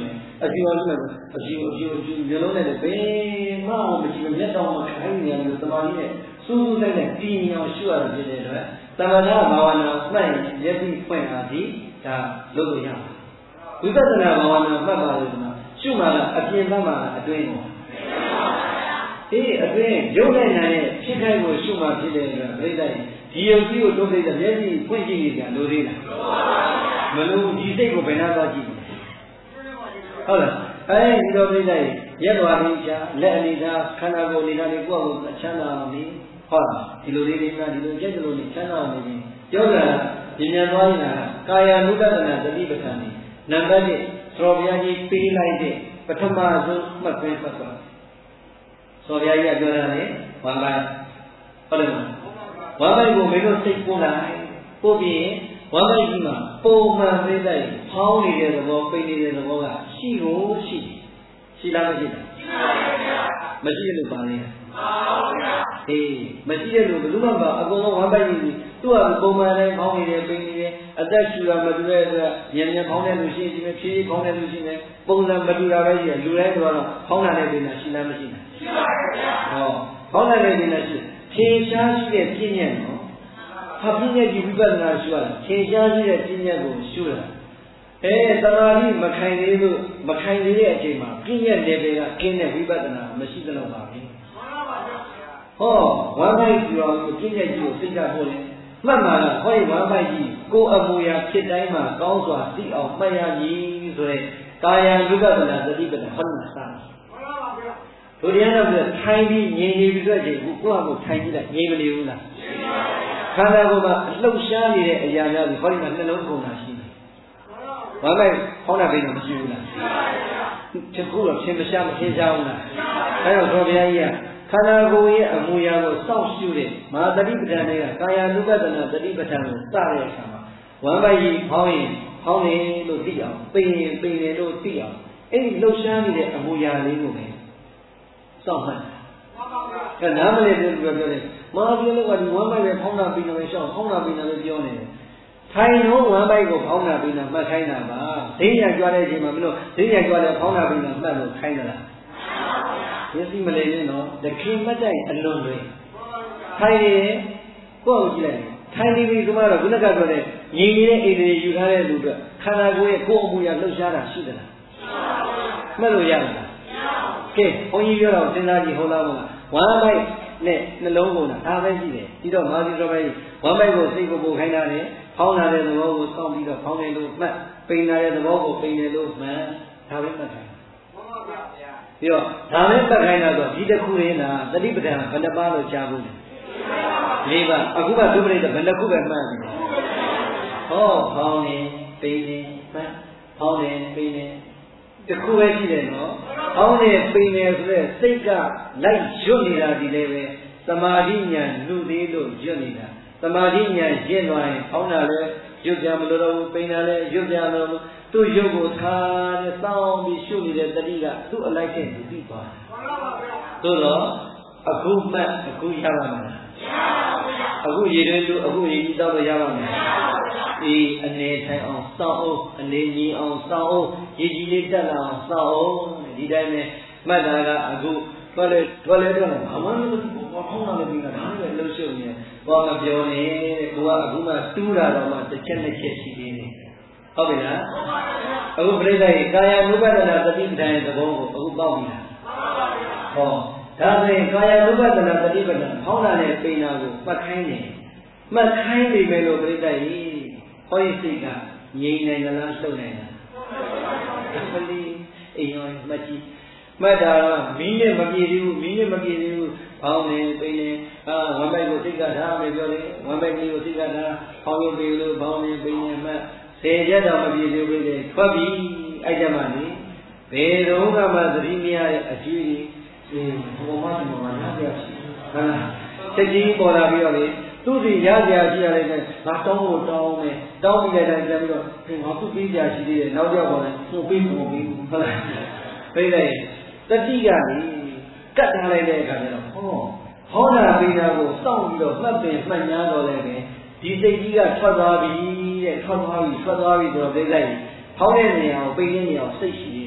အကျိုးအကျိုးအကျိုးအကျိုးအကျိုးမျိုးလုံးနဲ့ဘယ်မှမရှိဘူးမျက်တောင်မှာခိုင်းနေရတယ်တမားကြီးနဲ့စူးစူးလိုက်နဲ့တီးနေအောင်ရှုရတယ်ဖြစ်တဲ့အတွက်သမထဘာဝနာမှတ်ရင်မျက်စိဖွင့်လာပြီးဒါလုပ်လို့ရတယ်ဝိပဿနာဘာဝနာမှတ်ပါလို့ဒီမှာရှုမှလားအပြင်ဘက်မှာအတွင်းကိုအေးအတွင်းရုပ်နဲ့နာနဲ့ဖြစ်ခိုက်ကိုရှုမှဖြစ်တဲ့အတွက်ပြိတ္တိဒီယုတ်ကြီးကိုတို့ပြိတ္တိမျက်စိဖွင့်ကြည့်နေကြလို့သေးလားမလို့ဒီစိတ်ကိုဘယ်နှသွားကြည့်ဟုတ်လားအဲဒီတော့ပြိတ္တိရက်တော်လေးချာလက်အနေသာခန္ဓာကိုယ်အနေသာလေးကိုယ့်ကိုချမ်းသာအောင်နေဟုတ်လားဒီလိုလေးလေးကဒီလိုကြက်ကြလို့နေချမ်းသာအောင်နေပြောတာဉာဏ်ဉာဏ်သွားရင်ကာယ ानु တ္တနာသတိပဋ္ဌာန်နေနံပါတ်တစ်သောဘုရားကြီးပေးလိုက်တဲ့ပထမဆုံးမှတ်ခွင့်ပတ်သွားသောဘုရားကြီးကပြောတာလေဝမ်းပိုင်းဟုတ်တယ်မလားဝမ်းပိုင်းကိုမင်းတို့စိတ်ပို့လိုက်ပို့ပြီးဝမ်းပိုင်းကြီးမှာပုံမှန်သိတဲ့ဖောင်းနေတဲ့သဘောပိန်နေတဲ့သဘောကရှိကိုရှိရှိလားမရှိလားမရှိလို့ပါလေအေးမရှိတဲ့လူဘယ်သူမှမအကုန်လုံးဝမ်းပိုက်နေပြီသူ့ဟာပုံမှန်တိုင်းဖောင်းနေတယ်ပိန်နေတယ်အသက်ရှူတာမတူတဲ့အတွက်ညံ့ညံ့ဖောင်းတဲ့လူရှိရင်ဖြည်းဖြည်းဖောင်းတဲ့လူရှိနေပုံစံမတူတာပဲရှိတယ်လူတိုင်းဆိုတော့ဖောင်းတာနဲ့ပိန်တာရှိလားမရှိလားရှိပါပါဗျာဟောဖောင်းတာနဲ့ပိန်တာရှိဖြေရှားရှိတဲ့ပြည့်ညက်နော်ဟာပြည့်ညက်ကြီးဝိပဿနာရှုရတာဖြေရှားရှိတဲ့ပြည့်ညက်ကိုရှုတာအဲတဏှာကြီးမခိုင်သေးလို့မခိုင်သေးတဲ့အချိန်မှာပြည့်ညက်နယ်ပယ်ကကင်းတဲ့ဝိပဿနာမရှိသလောက်ပါပဲဟောဝမ်းပိုက်ကြည့်အောင်ပြည့်ညက်ကြီးကိုသိကြဖို့လေမှတ်မှာလားဟောဒီဝမ်းပိုက်ကြီးကိုယ်အမူအရာဖြစ်တိုင်းမှာကောင်းစွာသိအောင်မှတ်ရမည်ဆိုတဲ့ကာယ ानु တ္တနာသတိပဋ္ဌာန်ဟောမှာစတာဒုတိယတော့ထိုင်ပြီးငြိမ်နေပြီးဆိုတဲ့အချိန်ကိုကိုယ့်အမှုထိုင်ကြည့်လိုက်ငြိမ်မနေဘူးလားခန္ဓာကိုယ်မှာအလှုပ်ရှားနေတဲ့အရာများပြီးဟောဒီမှာနှလုံးကုန်တာရှိတယ်ဝမ်းပိုက်ဟောတာပိန်တော့မရှိဘူးလားဖြစ်ခုတော့ဖြစ်မရှားမထင်ရှားဘူးလားအဲတော့ဘုရားကြီးကခန္ဓာကိုယ်ရဲ့အမူအရာကိုစောင့်ရှုတဲ့မဟာတတိပဋ္ဌာန်တွေကကာယ ानु တ္တနာတတိပဋ္ဌာန်ကိုစတဲ့အခါမှာဝမ်းပိုက်ကြီးဖောင်းရင်ဖောင်းနေလို့သိအောင်ပိန်ရင်ပိန်နေလို့သိအောင်အဲ့ဒီလှုပ်ရှားနေတဲ့အမူအရာလေးကိုပဲစောင့်မှတ်ကဲနားမလည်ဘူးပြောပြောတယ်မဟာပြောလို့ကဒီဝမ်းပိုက်ပဲဖောင်းတာပိန်နေရှောင်းဖောင်းတာပိန်နေလို့ပြောနေတယ်ထိုင်တော့ဝမ်းပိုက်ကိုဖောင်းတာပိန်တာမှတ်ခိုင်းတာပါဒိဋ္ဌိကြွားတဲ့အချိန်မှာမလို့ဒိဋ္ဌိကြွားတဲ့ဖောင်းတာပိန်တာမှတ်လို့ခိုင်းတာလားမျက်စိမလိမ့်နဲ့နော်တခင်မတိုင်အလွန်တွေထိုင်နေကိုယ့်ကိုကြည့်လိုက်ထိုင်နေပြီဆိုမှတော့ခုနကပြောတဲ့ညီနေတဲ့အိမ်တွေယူထားတဲ့လူတွေခန္ဓာကိုယ်ရဲ့ကိုယ်အမှုရလှုပ်ရှားတာရှိသလားမှတ်လို့ရလားကဲဘုန်းကြီးပြောတော့စဉ်းစားကြည့်ဟုတ်လားမလားဝမ်းပိုက်နဲ့နှလုံးကုန်တာဒါပဲရှိတယ်ပြီးတော့မာသီတော်ပဲဝမ်းပိုက်ကိုစိတ်ကိုပို့ခိုင်းတာလေဖောင်းလာတဲ့သဘောကိုစောင့်ပြီးတော့ဖောင်းတယ်လို့မှတ်ပိန်လာတဲ့သဘောကိုပိန်တယ်လို့မှတ်ဒါပဲမှတ်တယ်ပြီးတော့ဒါနဲ့ပတ်ခိုင်းတာဆိုဒီတစ်ခုရင်းတာတတိပဋ္ဌာန်ဘယ်နှပါလို့ကြားဘူးလဲလေးပါအခုကဒုပရိသဘယ်နှခုပဲမှတ်တယ်ဟောဖောင်းနေပိန်နေမှတ်ဖောင်းနေပိန်နေတစ်ခုပဲရှိတယ်နော်ဖောင်းနေပိန်နေဆိုတဲ့စိတ်ကလိုက်ရွတ်နေတာဒီလည်းပဲသမာဓိဉာဏ်လူသေးလို့ရွတ်နေတာသမာဓိဉာဏ်ကျင့်သွားရင်ဖောင်းတာလည်းရွတ်ကြမလို့တော့ဘူးပိန်တာလည်းရွတ်ကြမလို့သူ့ရုပ်ကိုထားတဲ့စောင်းပြီးရှုနေတဲ့တတိကသူ့အလိုက်တဲ့သူပြီးသွားတယ်သို့တော့အခုမှတ်အခုရပါမလားအခုရေတွေသူအခုရေကြီးတော့ရပါမလားအေးအနေထိုင်အောင်စောင်းအောင်အနေကြီးအောင်စောင်းအောင်ရေကြီးလေးတက်လာအောင်စောင်းအောင်ဒီတိုင်းပဲမှတ်တာကအခုထွက်လေထွက်လေတော့အမှန်လို့ဘောဖောင်းလာပြီးတာဒါလည်းလှုပ်ရှုပ်နေဘောမပြောနဲ့ကိုကအခုမှတူးတာတော့မှတစ်ချက်နှစ်ချက်ရှိသေးတယ်ဟုတ်ပြီလားအခုပြိဿရဲ့ကာယ ानु ပဒနာတတိပဋ္ဌာန်ရဲ့သဘောကိုအခုပေါက်ပြီလားဟောဒါဆိုရင်ကာယ ानु ပဒနာတတိပဋ္ဌာန်ဖောင်းတာနဲ့ပိန်တာကိုမှတ်ခိုင်းတယ်မှတ်ခိုင်းပြီမယ်လို့ပြိဿရဲ့ဟောဒီစိတ်ကငြိမ်နိုင်လားလှုပ်နိုင်လားမလီအိမ်ရောမှတ်ကြည့်မှတ်တာမီးနဲ့မပြေသေးဘူးမီးနဲ့မပြေသေးဘူးဖောင်းနေပိန်နေအာဝမ်းပိုက်ကိုစိတ်ကထားမယ်ပြောတယ်ဝမ်းပိုက်ကြီးကိုစိတ်ကထားဖောင်းရင်ပြေလို့ဖောင်းနေပိန်နေမှတ်သေချက်တော့မပြေသေးဘူးလေထွက်ပြီအဲ့ကြမှာလေဘယ်တော့မှသတိမရတဲ့အကျိုးကြီးအင်းဘုံမဒီမှာရပြရှိဟုတ်လားတကြီးပေါ်လာပြီးတော့လေသူ့စီရကြရှိရတဲ့ငါတောင်းဖို့တောင်းမယ်တောင်းပြီးတဲ့တိုင်းပြန်ပြီးတော့ငါသူ့ပြီးကြရှိသေးတယ်နောက်ကြောက်ပေါ်တယ်သူ့ပြီးပုံပြီးဟုတ်လားပြေးလိုက်တတိကလေကတ်ထားလိုက်တဲ့အခါကျတော့ဟောဟောတာပေးတာကိုစောင့်ပြီးတော့မှတ်ပင်မှတ်ညားတော့လည်းပဲဒီစိတ်ကြီးကထွက်သွားပြီတဲ့ထွက်သွားပြီထွက်သွားပြီဆိုတော့ပြေးလိုက်ဖောင်းတဲ့နေရာကိုပိန်တဲ့နေရာကိုစိတ်ရှိနေတာ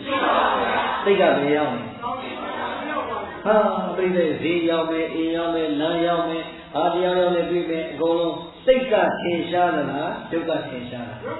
စိတ်ကဘယ်ရောက်လဲဟာပြိတ္တိဈေးရောက်မယ်အိမ်ရောက်မယ်လမ်းရောက်မယ်အားတရားရောက်မယ်တွေ့မယ်အကုန်လုံးစိတ်ကထင်ရှားသလားဒုက္ခထင်ရှားလား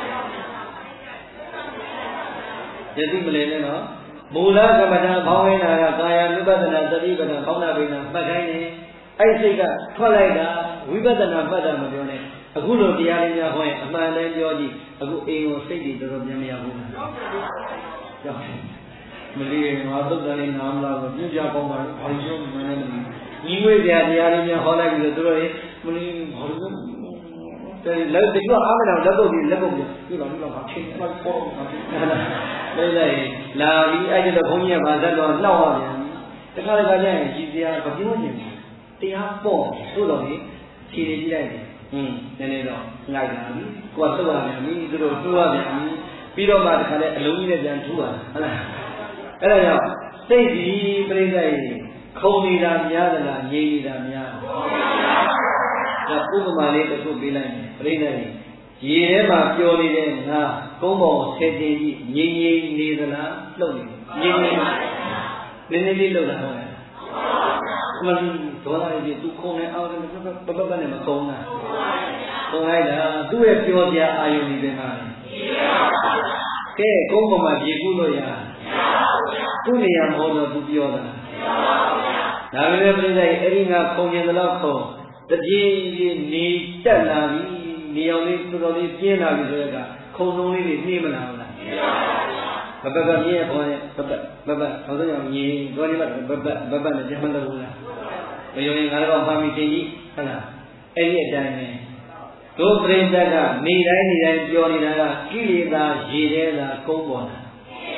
ယသိမလဲနဲ့နော်မူလကမ္မဋ္ဌာန်းဘောင်းဝိနာကကာယ ानु ပဒနာသတိပဒနာဘောင်းနာပိနာမှတ်ခိုင်းတယ်အဲ့စိတ်ကထွက်လိုက်တာဝိပဿနာမှတ်တာမပြောနဲ့အခုလိုတရားလေးများဟောရင်အမှန်တည်းပြောကြည့်အခုအိမ်ကိုစိတ်တွေတော်တော်များများဘူးကြောက်မလီငါသုတ်တန်လေးနားမလားကိုပြကြပေါင်းပါဘာလို့ပြောမှန်းလည်းမသိညီငွေတရားတရားလေးများဟောလိုက်ပြီးတော့သူတို့ရေမလီဘာလို့တယ်လက်တကွအားမတော်လက်ပုတ်ပြီးလက်ပုတ်ပြီးပြပါလို့တော့ချင်းမပေါ်ဘူးလဲလဲလာပြီးအဲ့ဒီတော့ဘုန်းကြီးကဗာဇတ်တော်နှောက်ရပြန်တခါတခါကျရင်ကြီးစရာမပြောချင်ဘူးတရားပေါ့သို့တော်လေခြေကြည့်လိုက်တယ်ဟင်းနည်းနည်းတော့ငိုက်လာပြီကိုယ်သုတ်ရပြန်ပြီသူတို့တူရပြန်ပြီပြီးတော့မှတခါလဲအလုံးကြီးနဲ့ပြန်ထူရဟုတ်လားအဲ့ဒါကြောင့်စိတ်ဒီပြိဿရဲ့ခုံနေတာများသလားငြိမ်နေတာများဒါဥပမာလေးတစ်ခုပေးလိုက်မယ်ပြိဿရဲ့ရေထဲမှာပျော်နေတဲ့ငါကုန်းပေါ်ဆယ်တင်ကြီးငြိမ်ငြိမ်နေသလားလှုပ်နေငြိမ်ငြိမ်နည်းနည်းလေးလှုပ်တာဟုတ်လားမလီဒေါ်လာကြီးသူခုံနေအောင်ပပပနဲ့မကုန်းတာကုန်းလိုက်တာသူ့ရဲ့ပျော်စရာအာယုန်ဒီမှာကဲကုန်းပေါ်မှာရေကူးလို့ရသူ့နေရာမဟုတ်တော့သူပြောတာဒါပေမဲ့ပြိဿရဲ့အဲ့ဒီငါခုံကျင်တော့ခုံတပြေးပြေးနေတက်လာပြီနေအောင်လေးတော်တော်လေးပြင်းလာပြီဆိုတော့ခုံလုံးလေးတွေနှေးမလာဘူးလားဘဘဘမြင်ခေါ်တယ်ဘဘဘဘဟောတော့ရောညီတော်နေမှာဘဘဘဘနဲ့ပြန်မလို့ဘူးလားမယုံရင်ငါတော့ပါမီတင်ကြီးဟုတ်လားအဲ့ဒီအတိုင်းပဲတို့ပြိဿကနေတိုင်းနေတိုင်းပြောနေတာကကိလေသာရေထဲသာကုန်းပေါ်တာ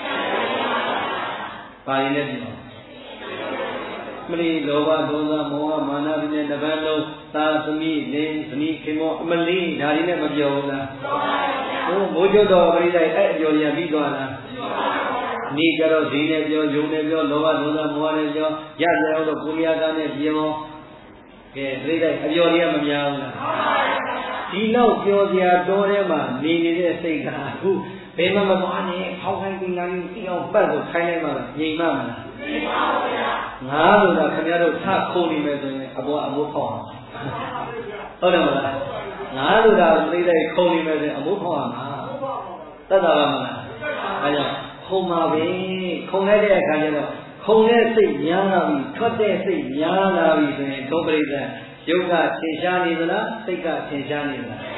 ပါရင်လည်းပြောမလီလောဘဒေါသမောဟမာနတွေနဲ့တပန်းလုံးသာသမီးလင်းသမီးခင်မောအမလီဒါတွေနဲ့မပြောဘူးလားဟိုမိုးကျတော်ပြိဿအဲ့အပြောရပြီးသွားလားနေကြတော့ဒီနဲ့ပြောယုံနဲ့ပြောလောဘဒေါသမောဟနဲ့ပြောရကြတော့ကိုမြာသားနဲ့ပြောကဲပြိဿအပြောတွေကမများဘူးလားဒီလောက်ပြောစရာတော်ထဲမှာနေနေတဲ့စိတ်ကအခုဘယ်မှမသွားနဲ့ဖောက်ခိုင်းပြီးလာရင်သိအောင်ပတ်ကိုခိုင်းလိုက်မှလားငြိမ်မှမလားငြိမ်ပါဘူးဗျာငါဆိုတာခင်ဗျားတို့ထခုံနေမယ်ဆိုရင်အပေါ်အမိုးဖောက်အောင်ဟုတ်တယ်မလားငါဆိုတာသိတဲ့ခုံနေမယ်ဆိုရင်အမိုးဖောက်အောင်တတ်တာပါမလားအဲကြောင့်ခုံပါပဲခုံလိုက်တဲ့အခါကျတော့ခုံတဲ့စိတ်များလာပြီထွက်တဲ့စိတ်များလာပြီဆိုရင်ဒုပရိသယုတ်ကသင်ရှားနေသလားစိတ်ကသင်ရှားနေသလား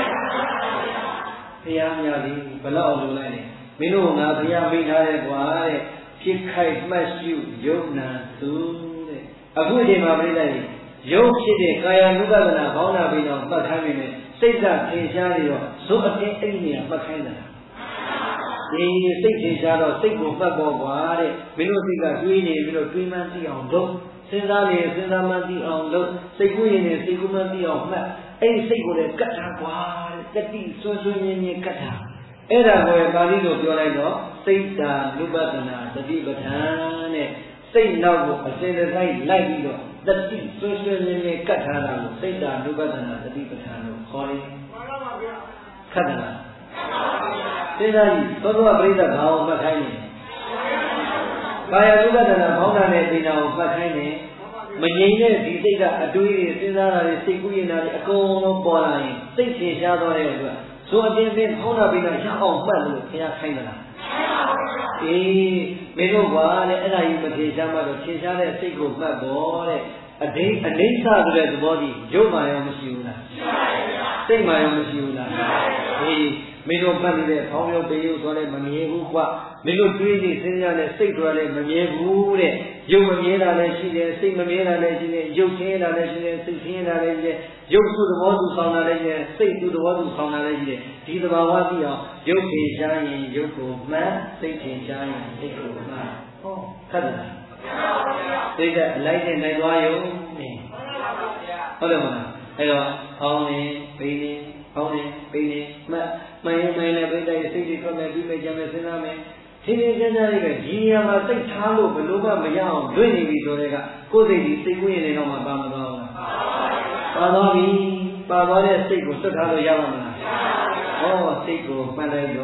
ဘုရားများသည်ဘလောက်အောင်လုပ်လိုက်လဲမင်းတို့ငါဘုရားမိထားတဲ့ကွာတဲ့ဖြစ်ခိုက်မှတ်ရှုယုံနာသူတဲ့အခုအချိန်မှာပြိလိုက်ရုပ်ဖြစ်တဲ့ကာယ ानु ပဒနာဘောင်းနာပိနောမှတ်ခိုင်းနေတယ်စိတ်ကသင်ရှားနေတော့ဇုအတင်းအဲ့ဒီနေရာမှတ်ခိုင်းတာဒီစိတ်သင်ရှားတော့စိတ်ကိုမှတ်ပေါ်ကွာတဲ့မင်းတို့စိတ်ကတွေးနေပြီးတော့တွေးမှန်းသိအောင်လုပ်စဉ်းစားနေစဉ်းစားမှန်းသိအောင်လုပ်စိတ်ကူးရင်လည်းစိတ်ကူးမှန်းသိအောင်မှတ်အဲ့ဒီစိတ်ကိုလည်းကတ်ထားကွာတဲ့တတိဆွဆွရင်းရင်းကတ်ထားအဲ့ဒါကိုပါဠိလိုပြောလိုက်တော့စိတ်ဓာနုပဒနာတတိပဋ္ဌာန်တဲ့စိတ်နောက်ကိုအစဉ်တစ်စိုက်လိုက်ပြီးတော့တတိဆွဆွရင်းရင်းကတ်ထားတာကိုစိတ်ဓာနုပဒနာတတိပဋ္ဌာန်လို့ခေါ်တယ်မှန်ပါဗျာခတ်တယ်လားမှန်ပါဗျာစဉ်းစားကြည့်သောသောပရိသတ်ဘာအောင်မှတ်ခိုင်းနေကာယ ानु ပဒနာဘောင်းနာနဲ့ပိဏာကိုမှတ်ခိုင်းနေမငြိမ်တဲ့ဒီစိတ်ကအတွေးတွေစဉ်းစားတာတွေစိတ်ကူးရင်တာတွေအကုန်လုံးပေါ်လာရင်စိတ်ထင်ရှားသွားတဲ့အတွက်ဇိုအတင်းတင်းဖောင်းတာပြီးတော့ရအောင်မှတ်လို့ခင်ဗျားခိုင်းသလားအေးမင်းတို့ကလည်းအဲ့ဒါကြီးမထင်ရှားမှတော့ထင်ရှားတဲ့စိတ်ကိုမှတ်ပေါ်တဲ့အဒိအနိစ္စဆိုတဲ့သဘောကြီးရုပ်မှရောမရှိဘူးလားရှိပါဗျာစိတ်မှရောမရှိဘူးလားရှိပါဗျာအေးမင်းတို့မှတ်နေတဲ့ဖောင်းရုပ်ပေရုပ်ဆိုလည်းမမြင်ဘူးကွာမင်းတို့တွေးနေစဉ်းစားတဲ့စိတ်ဆိုလည်းမမြင်ဘူးတဲ့ရုပ်မမြင်တာလည်းရှိတယ်စိတ်မမြင်တာလည်းရှိတယ်ရုပ်ချင်းတာလည်းရှိတယ်စိတ်ချင်းတာလည်းရှိတယ်ရုပ်စုသဘောစုဆောင်တာလည်းရှိတယ်စိတ်စုသဘောစုဆောင်တာလည်းရှိတယ်ဒီသဘာဝသိအောင်ရုပ်ထင်ရှားရင်ရုပ်ကိုမှတ်စိတ်ထင်ရှားရင်စိတ်ကိုမှတ်ဟောခက်တယ်စိတ်ကအလိုက်နဲ့နိုင်သွားရုံနဲ့ဟုတ်တယ်မလားအဲ့တော့အောင်းနေပိနေအောင်းနေပိနေမှတ်မှန်ရင်မှန်လည်းပိတဲ့စိတ်တွေထွက်မယ်ပြီးမယ်ကြမ်းမယ်စဉ်းစားမယ်ဒီနေ့စဉ်းစားလိုက်ပဲဒီနေရာမှာစိတ်ထားလို့ဘလို့မှမရအောင်လွင့်နေပြီဆိုတဲ့ကကိုယ်စိတ်ဒီစိတ်ကူးရင်လည်းတော့မှပါမသွားဘူးပါသွားပြီပါသွားတဲ့စိတ်ကိုစွတ်ထားလို့ရပါမလားဟောစိတ်ကိုမှတ်လိုက်တော့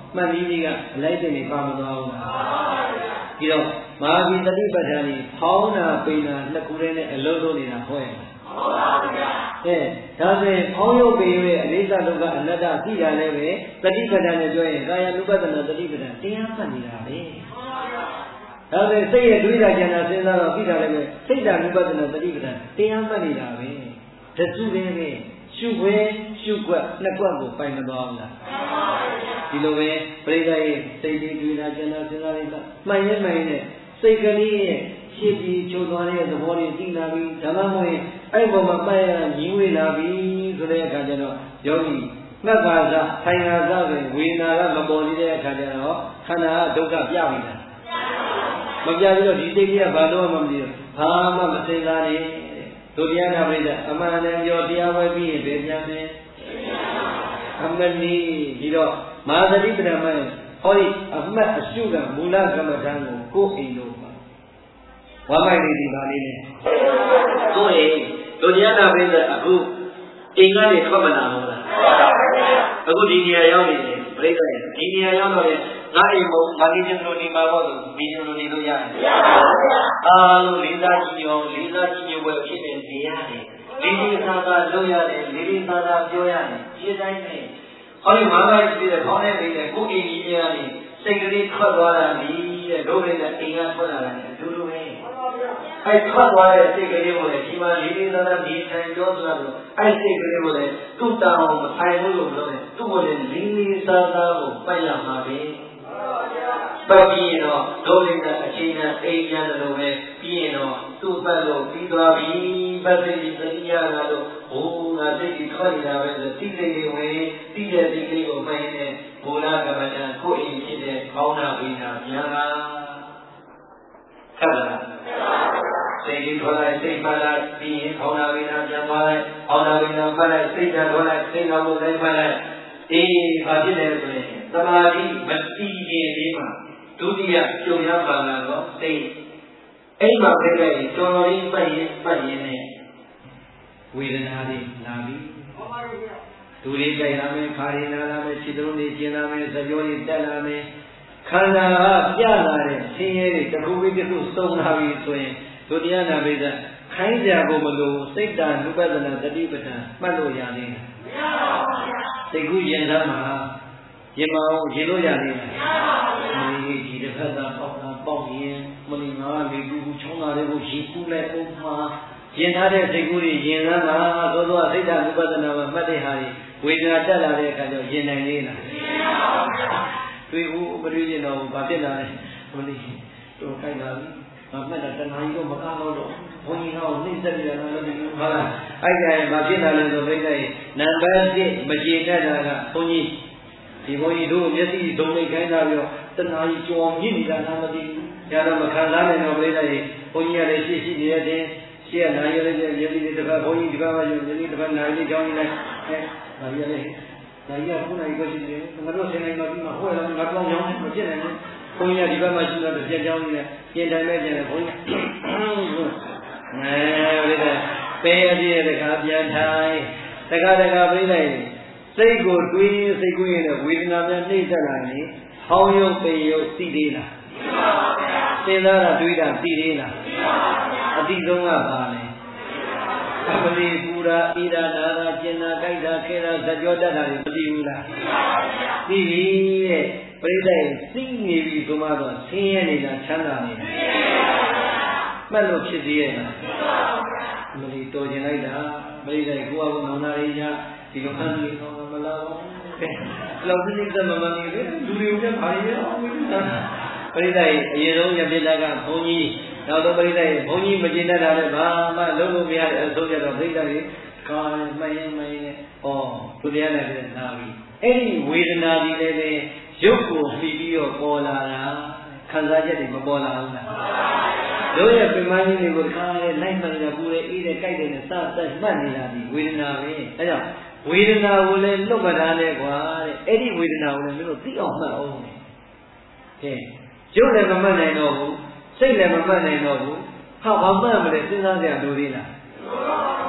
မှတ်နည်းကြီးကအလိုက်တင်နေပါမသွားဘူးလားပြီးတော့မာဂီတတိပဋ္ဌာန်ကြီးဖောင်းတာပိန်တာနှစ်ခုတည်းနဲ့အလုံးလုံးနေတာဟောရမှာဟုတ်ပါဗျာအဲဒါဆိုရင်ဖောင်းရုပ်ပိန်ရဲ့အနိစ္စဒုက္ခအနတ္တသိတာလည်းပဲတတိပဋ္ဌာန်နဲ့ပြောရင်ကာယ ानु ပဒနာတတိပဋ္ဌာန်တရားမှတ်နေတာပဲဒါဆိုစိတ်ရဲ့တွေးတာကြံတာစဉ်းစားတော့ပြီးတာလည်းပဲစိတ်ဓာတ် ानु ပဒနာတတိပဋ္ဌာန်တရားမှတ်နေတာပဲတစုတည်းပဲရှုခွဲရှုွက်နှစ်ကွက်ကိုပိုင်မသွားဘူးလားဒီလိုပဲပရိသတ်ရဲ့စိတ်တွေတွေးတာကြံတာစဉ်းစားနေတာမှန်ရင်မှန်ရင်စိတ်ကလေးရဲ့ရှင်းပြီးချိုးသွားတဲ့သဘောတွေသိလာပြီးဓမ္မမို့ရင်အဲ့ပေါ်မှာပတ်ရညီးဝေလာပြီဆိုတဲ့အခါကျတော့ယောဂီမှတ်ပါစဆိုင်ရာစပဲဝေဒနာကမပေါ်သေးတဲ့အခါကျတော့ခန္ဓာကဒုက္ခပြပြီလားမပြပြီးတော့ဒီစိတ်ကြီးကဘာလို့မှမသိဘူးဘာမှမသိသားနဲ့တို့တရားနာပရိသတ်အမှန်တန်ပြောတရားဝဲပြီးရင်ဘယ်ပြန်လဲအမလီဒီတော့မာသတိပဒမဟောဒီအမှတ်အရှုကမူလကမ္မဋ္ဌာန်းကိုကိုယ်အိမ်လို့ပါဝါမိုက်လေးဒီပါလေးနဲ့ကိုယ်အိမ်တို့တရားနာပရိသတ်အခုအိမ်ကနေထွက်မလာဘူးလားအခုဒီနေရာရောက်နေတယ်ပရိသတ်ဒီနေရာရောက်တော့လေငါအိမ်မငါနေချင်းလို့နေမှာပေါ့လို့နေချင်းလို့နေလို့ရတယ်အားလုံးလေးစားကြည့်ရောလေးစားကြည့်ရွယ်ဖြစ်နေနေရတယ်လေးလေးစားစားလုပ်ရတယ်လေးလေးစားစားပြောရတယ်ရှင်းတိုင်းနဲ့ဟောဒီမာမိုက်ပြီးတဲ့ခေါင်းထဲနေတဲ့ကိုယ်အိမ်ကြီးများနေစိတ်ကလေးထွက်သွားတာဒီတဲ့ဒုက္ခနဲ့အိမ်ကထွက်လာတယ်အတူတူပဲအဲ့ထွက်သွားတဲ့စိတ်ကလေးကိုလည်းဒီမှာလေးလေးစားစားနေထိုင်ပြောဆိုတာလို့အဲ့စိတ်ကလေးကိုလည်းသူ့တောင်းမထိုင်ဘူးလို့ပြောတယ်သူ့ကိုလည်းလေးလေးစားစားကိုပတ်ရမှာပဲပတ်ပြီးတော့ဒုလိမ့်တဲ့အချိန်နဲ့အိမ်ပြန်တယ်လို့ပဲပြီးရင်တော့သူ့ပတ်လို့ပြီးသွားပြီပတ်ပြီးသတိရတာလို့ဟိုးငါစိတ်ကြီးထွက်နေတာပဲဆိုတိစိတ်လေးဝင်တိတဲ့စိတ်လေးကိုမှန်နေဘူလာကမ္မဋ္ဌာန်းကိုယ်အိမ်ဖြစ်တဲ့ခေါင်းနာဝိညာဉ်ပြန်လာခက်လားစိတ်ကြီးထွက်လိုက်စိတ်ပတ်လိုက်ပြီးရင်ခေါင်းနာဝိညာဉ်ပြန်သွားလိုက်ခေါင်းနာဝိညာဉ်ပတ်လိုက်စိတ်ပြန်ထွက်လိုက်စိတ်နာကိုလည်းပတ်လိုက်အေးဘာဖြစ်လဲဆိုရင်သမာဓိမတည်ခြင်းလေးမှာဒုတိယကျုံရပါလာတော့စိတ်အိမ်မှာပြည့်လိုက်တော်တော်လေးပတ်ရင်ပတ်ရင်နဲ့ဝေဒနာတွေလာပြီဒူလေးကြိုက်လာမယ်ခါရင်းလာလာမယ်ခြေသုံးတွေကျင်လာမယ်စကြောတွေတက်လာမယ်ခန္ဓာကပြလာတဲ့ဆင်းရဲတွေတစ်ခုပြီးတစ်ခုစုံလာပြီဆိုရင်ဒုတိယနာပိဿခိုင်းကြဖို့မလို့စိတ်တ ानु ပဒနာတတိပဋ္ဌာန်မှတ်လို့ရသေးတယ်မရပါဘူးစိတ်ကူးရင်သားမှာရင်မအောင်ရင်လို့ရသေးတယ်မရပါဘူးဒီတစ်ဖက်ကပေါက်တာပေါက်ရင်မလီငါလေကူကူချောင်းလာတဲ့ကိုရင်ကူးလိုက်အောင်မှာရင်ထားတဲ့စိတ်ကူးတွေရင်သားမှာသောသောစိတ်တ ानु ပဒနာမှာမှတ်တဲ့ဟာတွေဝေဒနာတက်လာတဲ့အခါကျတော့ရင်နိုင်လေးလားမရပါဘူးတွေ့ဦးမတွေ့ရင်တော့ဘာဖြစ်လာလဲမလီတို့ခိုင်းလာပြီငါမှတ်တာတဏှာကြီးတော့မကားတော့တော့ဘုန်းကြီးကနှိမ့်ဆက်ရတာလည်းမဟုတ်ဘူးလားအဲ့ဒါရင်ဘာဖြစ်လာလဲဆိုပြိတ္တရဲ့နံပါတ်တစ်မကျေနပ်တာကဘုန်းကြီးဒီဘုန်းကြီးတို့မျက်စိစုံလိုက်ခိုင်းတာပြီးတော့တဏှာကြီးကြော်မြင့်နေတာလားမသိဘူးဒါတော့မခံစားနိုင်တော့ပြိတ္တရဲ့ဘုန်းကြီးကလည်းရှိရှိနေတယ်ရှေ့ကနိုင်ရတဲ့မျက်စိတွေတစ်ခါဘုန်းကြီးဒီဘက်မှာယူမျက်စိတစ်ခါနိုင်လေးကြောင်းနေလိုက်အဲဒါပြလေဒါကြီးကခုနိုင်ကိုရှိတယ်ငါတို့ဆင်းနိုင်မှပြီးမှဟိုလည်းငါတော့ရောင်းမဖြစ်နိုင်ဘူးဘုန်းကြီးကဒီဘက်မှာရှိတော့ပြက်ကြောင်းနေတယ်ပြင်တိုင်းမဲ့ကျင်တယ်ဘုန်းကြီးအဲပြိတ္တပေးရည်တဲ့ခါပြန်ထိုင်တခါတခါပြိတ္တစိတ်ကိုတွေးစိတ်ကိုရင်ဝေဒနာများနှိမ့်သက်လာရင်ဟောင်းရုပ်ပေရုပ်သိသေးလားသိပါပါဗျာသင်သားတာတွေးတာသိသေးလားသိပါပါဗျာအတိဆုံးကပါလေအပလီပူရာဣဒာနာရာကျင်နာကြိုက်တာခဲတာဇကြောတတ်တာတွေမသိဘူးလားသိပါပါဗျာသိပြီတဲ့ပြိတ္တသိနေပြီဆိုမှတော့ဆင်းရဲနေတာချမ်းသာနေတာမှတ်လို့ဖြစ်သေးရဲ့လားသိပါပါဗျာမလီတော်ကျင်လိုက်တာပြိတ္တကိုယ့်အဘနောင်နာရိညာဒီလိုမှန်လို့တော့မလာဘူးလောက်သိတဲ့မမမီလေလူတွေကဘာရအောင်ပြိတ္တအရင်ဆုံးရပြတာကဘုန်းကြီးနောက်တော့ပြိတ္တရဲ့ဘုန်းကြီးမကျင်တတ်တာလည်းဘာမှလုံးလို့မရတဲ့အဆုံးကြတော့ပြိတ္တကြီးကာမရင်မရင်ဩသူတရားနဲ့ပြန်လာပြီအဲ့ဒီဝေဒနာကြီးလည်းပဲရုပ်ကိုပြီးပြီးတော့ပေါ်လာတာခံစားချက်တွေမပေါ်လာဘူးလားတို့ရဲ့ပြမကြီးတွေကိုတခါလေလိုက်မှန်နေတာပူတယ်အေးတယ်ကြိုက်တယ်နဲ့စသက်မှတ်နေတာဒီဝေဒနာပဲအဲကြောင့်ဝေဒနာကိုလည်းလွတ်မထားနဲ့ကွာတဲ့အဲ့ဒီဝေဒနာကိုလည်းမင်းတို့သိအောင်မှတ်အောင်တဲ့ကဲရုပ်လည်းမမှတ်နိုင်တော့ဘူးစိတ်လည်းမမှတ်နိုင်တော့ဘူးဟာဘာမှမလဲစဉ်းစားကြလို့သေးလား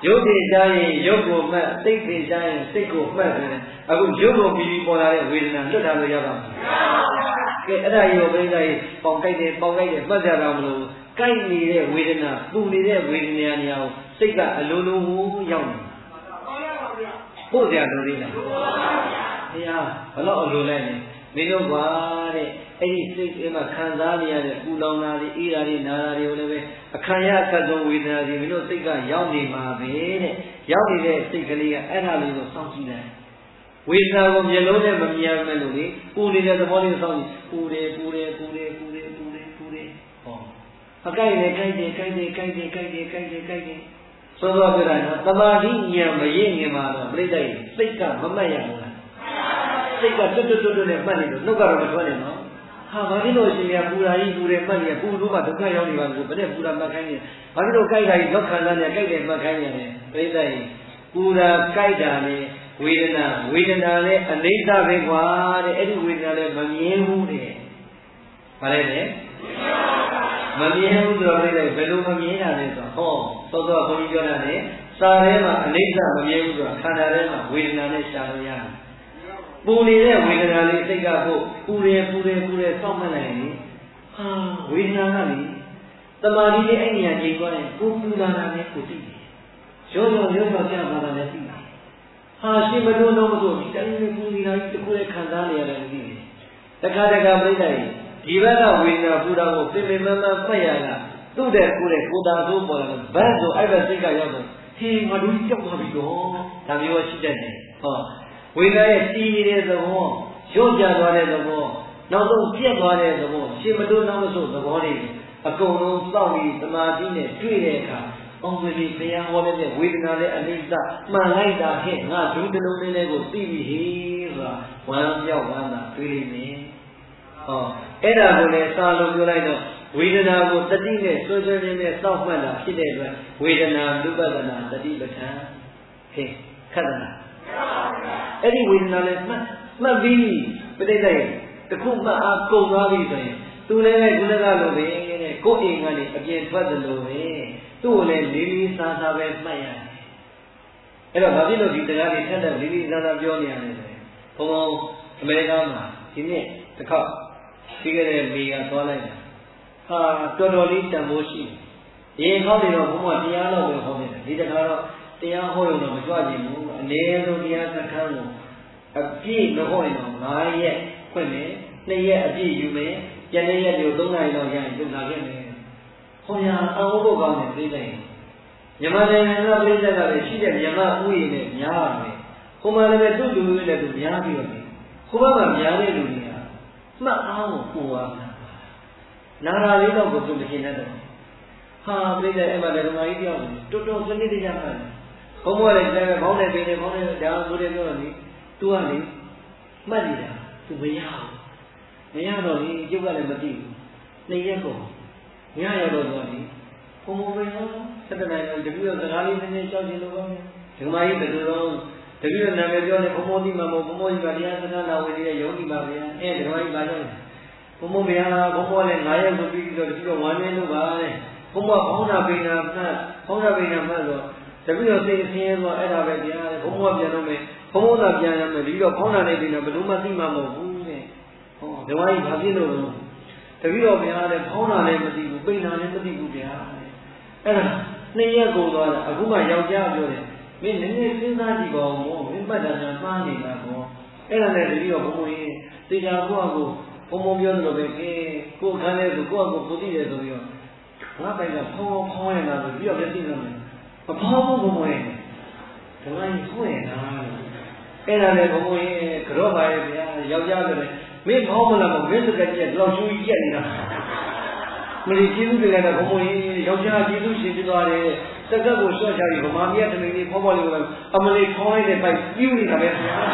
ရုပ်တွေကြားရင်ရုပ်ကိုမှတ်စိတ်တွေကြားရင်စိတ်ကိုမှတ်တယ်အခုရုပ်ကိုပြီးပြီးပေါ်လာတဲ့ဝေဒနာလွတ်တာလို့ရပါ့မလားကဲအဲ့ဒါရောပြိဿကြီးပေါင်ကြိုက်တယ်ပေါင်ကြိုက်တယ်မှတ်ကြတာမလို့ကြိုက်နေတဲ့ဝေဒနာပူနေတဲ့ဝေဒနာနေရာကိုစိတ်ကအလိုလိုရောက်နေဟုတ်ကြတော်သေးလားဘုရားဘလို့အလိုလိုက်နေမင်းတို့ကွာတဲ့အဲ့ဒီစိတ်ထဲမှာခံစားနေရတဲ့ပူလောင်တာတွေအေးတာတွေနာတာတွေကိုလည်းပဲအခါရအခက်ဆုံးဝေဒနာတွေမင်းတို့စိတ်ကရောက်နေမှာပဲတဲ့ရောက်နေတဲ့စိတ်ကလေးကအဲ့ဒါလေးကိုစောင့်ကြည့်လိုက်ဝေဒနာကိုမျက်လုံးနဲ့မမြင်ရမယ်လို့လေပူနေတဲ့သဘောလေးစောင့်ကြည့်ပူတယ်ပူတယ်ပူတယ်ပူတယ်ပူတယ်ပူတယ်ဟောအကြိုက်နဲ့ကြိုက်တယ်ကြိုက်တယ်ကြိုက်တယ်ကြိုက်တယ်ကြိုက်တယ်ကြိုက်တယ်စောစောပြောတာနော်တမာတိဉာဏ်မရင့်ငင်မှာတော့ပြိတ္တိစိတ်ကမမှတ်ရဘူးလားစိတ်ကတွတ်တွတ်တွတ်နဲ့မှတ်နေလို့နှုတ်ကတော့မထွက်နဲ့နော်ဟာဘာဖြစ်လို့ရှင်ရပူရာကြီးပူတယ်မှတ်နေပူလို့မှဒုက္ခရောက်နေပါလို့ဘယ်နဲ့ပူရာမှတ်ခိုင်းနေဘာဖြစ်လို့ကြိုက်တာကြီးလောက်ခံစားနေကြိုက်တယ်မှတ်ခိုင်းနေတယ်ပြိတ္တိပူရာကြိုက်တာနဲ့ဝေဒနာဝေဒနာလည်းအနိစ္စပဲကွာတဲ့အဲ့ဒီဝေဒနာလည်းမမြင်ဘူးတဲ့ဘာလဲလဲမမြင်ဘူးဆိုတော့ပြိတ္တိဘယ်လိုမမြင်တာလဲဆိုတော့ဟောသောသောဘုန်းကြီးပြောတာနဲ့စာထဲမှာအနိစ္စမမြင်ဘူးဆိုတော့ခန္ဓာထဲမှာဝေဒနာနဲ့ရှာလို့ရတယ်ပူနေတဲ့ဝေဒနာလေးစိတ်ကဖို့ပူတယ်ပူတယ်ပူတယ်စောင့်မှတ်လိုက်ရင်ဟာဝေဒနာကလေတမာတိလေးအဲ့နေရာကြီးသွားရင်ကိုပူလာတာနဲ့ကိုသိတယ်ရောရောရောရောပြပါတာလည်းသိတယ်ဟာရှိမလို့တော့မဆိုဒီတိုင်းပူနေတာကြီးတစ်ခုလည်းခံစားနေရတယ်သိတယ်တခါတခါပြိတ္တိဒီဘက်ကဝေဒနာပူတာကိုပြင်ပမမဖတ်ရတာသူ့တဲ့ကိုယ်တဲ့ကိုယ်တာဆိုပေါ်တယ်ဘယ်ဆိုအဲ့ဘက်စိတ်ကရောက်တော့ဟေးငါတို့ကြောက်သွားပြီတော့ဒါမျိုးရှိတတ်တယ်ဟောဝိညာဉ်ရဲ့တည်နေတဲ့သဘောရုပ်ကြသွားတဲ့သဘောနောက်ဆုံးပြက်သွားတဲ့သဘောရှင်မတို့နောက်မဆိုသဘောတွေအကုန်လုံးစောင့်ပြီးသမာဓိနဲ့တွေ့တဲ့အခါအောင်ဝိလိဘုရားဟောတဲ့ဝေဒနာနဲ့အနိစ္စမှန်လိုက်တာဟဲ့ငါဒုတလုံးလေးလေးကိုသိပြီဟေးဆိုတာဝမ်းပြောက်ဝမ်းသာတွေ့နေတယ်ဟောအဲ့ဒါကိုလည်းစာလုံးပြောလိုက်တော့ဝေဒနာကိုတတိနဲ့စွဲစွဲနေနဲ့စောင့်မှတ်တာဖြစ်တဲ့အတွက်ဝေဒနာဒုပဒနာတတိပဋ္ဌာန်ဟဲ့ခက်တာအဲ့ဒီဝေဒနာလည်းမှတ်မှတ်ပြီးပြိတ္တိတခုမှတ်အားကုန်သွားပြီဆိုရင်သူလည်းပဲကုလကလိုပဲတဲ့ကိုယ်အိမ်ကနေအပြင်ထွက်တယ်လို့ပဲသူ့ကိုလည်းလေးလေးစားစားပဲမှတ်ရတယ်အဲ့တော့ဘာဖြစ်လို့ဒီတရားတွေထက်တဲ့လေးလေးစားစားပြောနေရလဲဆိုရင်ဘုံဘုံအမေရိကန်မှာဒီနေ့တစ်ခေါက်ပြီးခဲ့တဲ့မေကသွားလိုက်တာဟာတော်တော်လေးတန်ဖိုးရှိရင်ဟောတယ်တော့ဘုံဘုံတရားတော့ပဲဟောနေတယ်ဒီတခါတော့တရားဟောရုံတော့မကြွကျင်ဘူးအနည်းဆုံးတရားစခန်းကိုအပြည့်မဟုတ်ရင်တော့၅ရက်ခွင့်မယ်၂ရက်အပြည့်ယူမယ်ကျန်တဲ့ရက်တွေကို၃နာရီလောက်ရရင်ပြုတ်လာခဲ့မယ်ဟောရအောင်ဖို့ကောင်းတယ်သိတယ်မြန်မာနိုင်ငံကပြည်သက်ကလည်းရှိတဲ့မြန်မာဥယျာဉ်နဲ့များပါမယ်ဟိုမှာလည်းတူတူလေးနဲ့သူများပြီးတော့ဟိုဘက်ကများတဲ့လူတွေကမှတ်အားကိုပူပါနာရာလေးတော့ကိုသူမရှင်းတတ်တော့ဟာပြည်သက်အဲ့မှာလည်းဓမ္မကြီးတယောက်တော်တော်စနစ်တကျမှတ်ဘုံဘွားလည်းလည်းဘောင်းနဲ့ပေးတယ်ဘောင်းနဲ့ဒါဆိုတယ်ပြောတော့လေ तू ကလေမှတ်နေတာ तू မရဘူးမရတော့လေကျုပ်ကလည်းမသိဘူးနေရက်ကုန်ညရတော့ဆိုလေဘုံဘွားပဲဟောစက်တနိုင်တော့တပည့်တော်စကားလေးနည်းနည်းကြောက်ကြည့်လို့ပါမယ်ဓမ္မကြီးဘယ်လိုတော့တပည့်တော်နာမည်ပြောနေဘုံဘွားဒီမှာမဟုတ်ဘုံဘွားကြီးကတရားစကားနာဝင်နေတဲ့ယောဂီပါဗျာအဲဓမ္မကြီးပါတော့ဘုံဘွားဗျာဘုံဘွားလည်း၅ရက်ကိုပြီးပြီးတော့တပည့်တော်ဝမ်းနေလို့ပါတဲ့ဘုံဘွားဘောင်းနာပိနာမှတ်ဘောင်းနာပိနာမှတ်တော့တပည့်တော်သိဆင်းရဲတော့အဲ့ဒါပဲဗျာဘုံဘွားပြန်တော့မယ်ဘုံဘွားသာပြန်ရမယ်ဒီတော့ဘောင်းနာနေပြီတော့ဘယ်လိုမှသိမှာမဟုတ်ဘူးတဲ့ဟောဓမ္မကြီးဘာဖြစ်လို့လဲတပည့်တော်ဗျာတဲ့ဘောင်းနာလည်းမသိဘူးပိနာလည်းမသိဘူးဗျာအဲ့ဒါနှစ်ရက်ကုန်သွားတာအခုမှယောက်ျားပြောတယ်မင်းနည်းနည်းစဉ်းစားကြည့်ပါဦးမောမင်းပတ်တာကမှားနေတာကောအဲ့ဒါနဲ့တပည့်တော်ဘုံဘွားကြီးတေချာကိုယ့်အကိုဘုံဘုံပြောတယ်လို့ပဲကဲကိုယ်ခန်းလဲဆိုကိုယ့်အကိုကိုသိတယ်ဆိုပြီးတော့ငါပိုင်ကဖောင်းဖောင်းရတာဆိုပြီးတော့ပြသိနေတယ်မဖောင်းဘူးဘုံဘွားကြီးဓမ္မကြီးဖွင့်တာအဲ့ဒါနဲ့ဘုံဘွားကြီးကြော့ပါရဲ့ဗျာယောက်ျားဆိုတယ်မင်းဖောင်းမလားမမင်းစကကြီးကလောက်ချူကြီးကြက်နေတာမလီကျေးဇူးတင်လိုက်တာဘုံဘွားကြီးယောက်ျားကျေးဇူးရှင်ဖြစ်သွားတယ်စကတ်ကိုရှော့ချပြီးဗမာပြည်တမင်ကြီးဖောင်းဖောင်းလေးကအမလေးဖောင်းလိုက်တဲ့ပိုက်ပြူးနေတာပဲဗျာ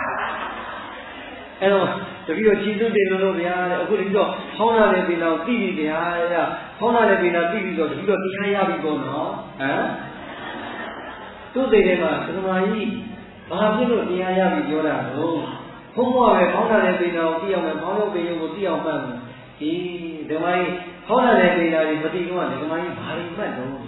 အဲ့တော့တပည့်တော်ကျေးဇူးတင်လို့ဗျာတဲ့အခုဒီတော့ဖောင်းလာတဲ့ပင်တော်သိပြီဗျာတဲ့ဖောင်းလာတဲ့ပင်တော်သိပြီဆိုတပည့်တော်တရားရပြီပေါ့နော်ဟမ်သူ့စိတ်ထဲမှာသမားကြီးဘာဖြစ်လို့တရားရပြီပြောတာလို့ဘုံဘွားပဲဖောင်းလာတဲ့ပင်တော်သိအောင်မယ်ဖောင်းလို့ပင်ရုံကိုသိအောင်မှတ်မယ်ဒီဓမ္မကြီးဖောင်းလာတဲ့ပင်တော်ကြီးမသိတော့ဓမ္မကြီးဘာတွေမှတ်တော့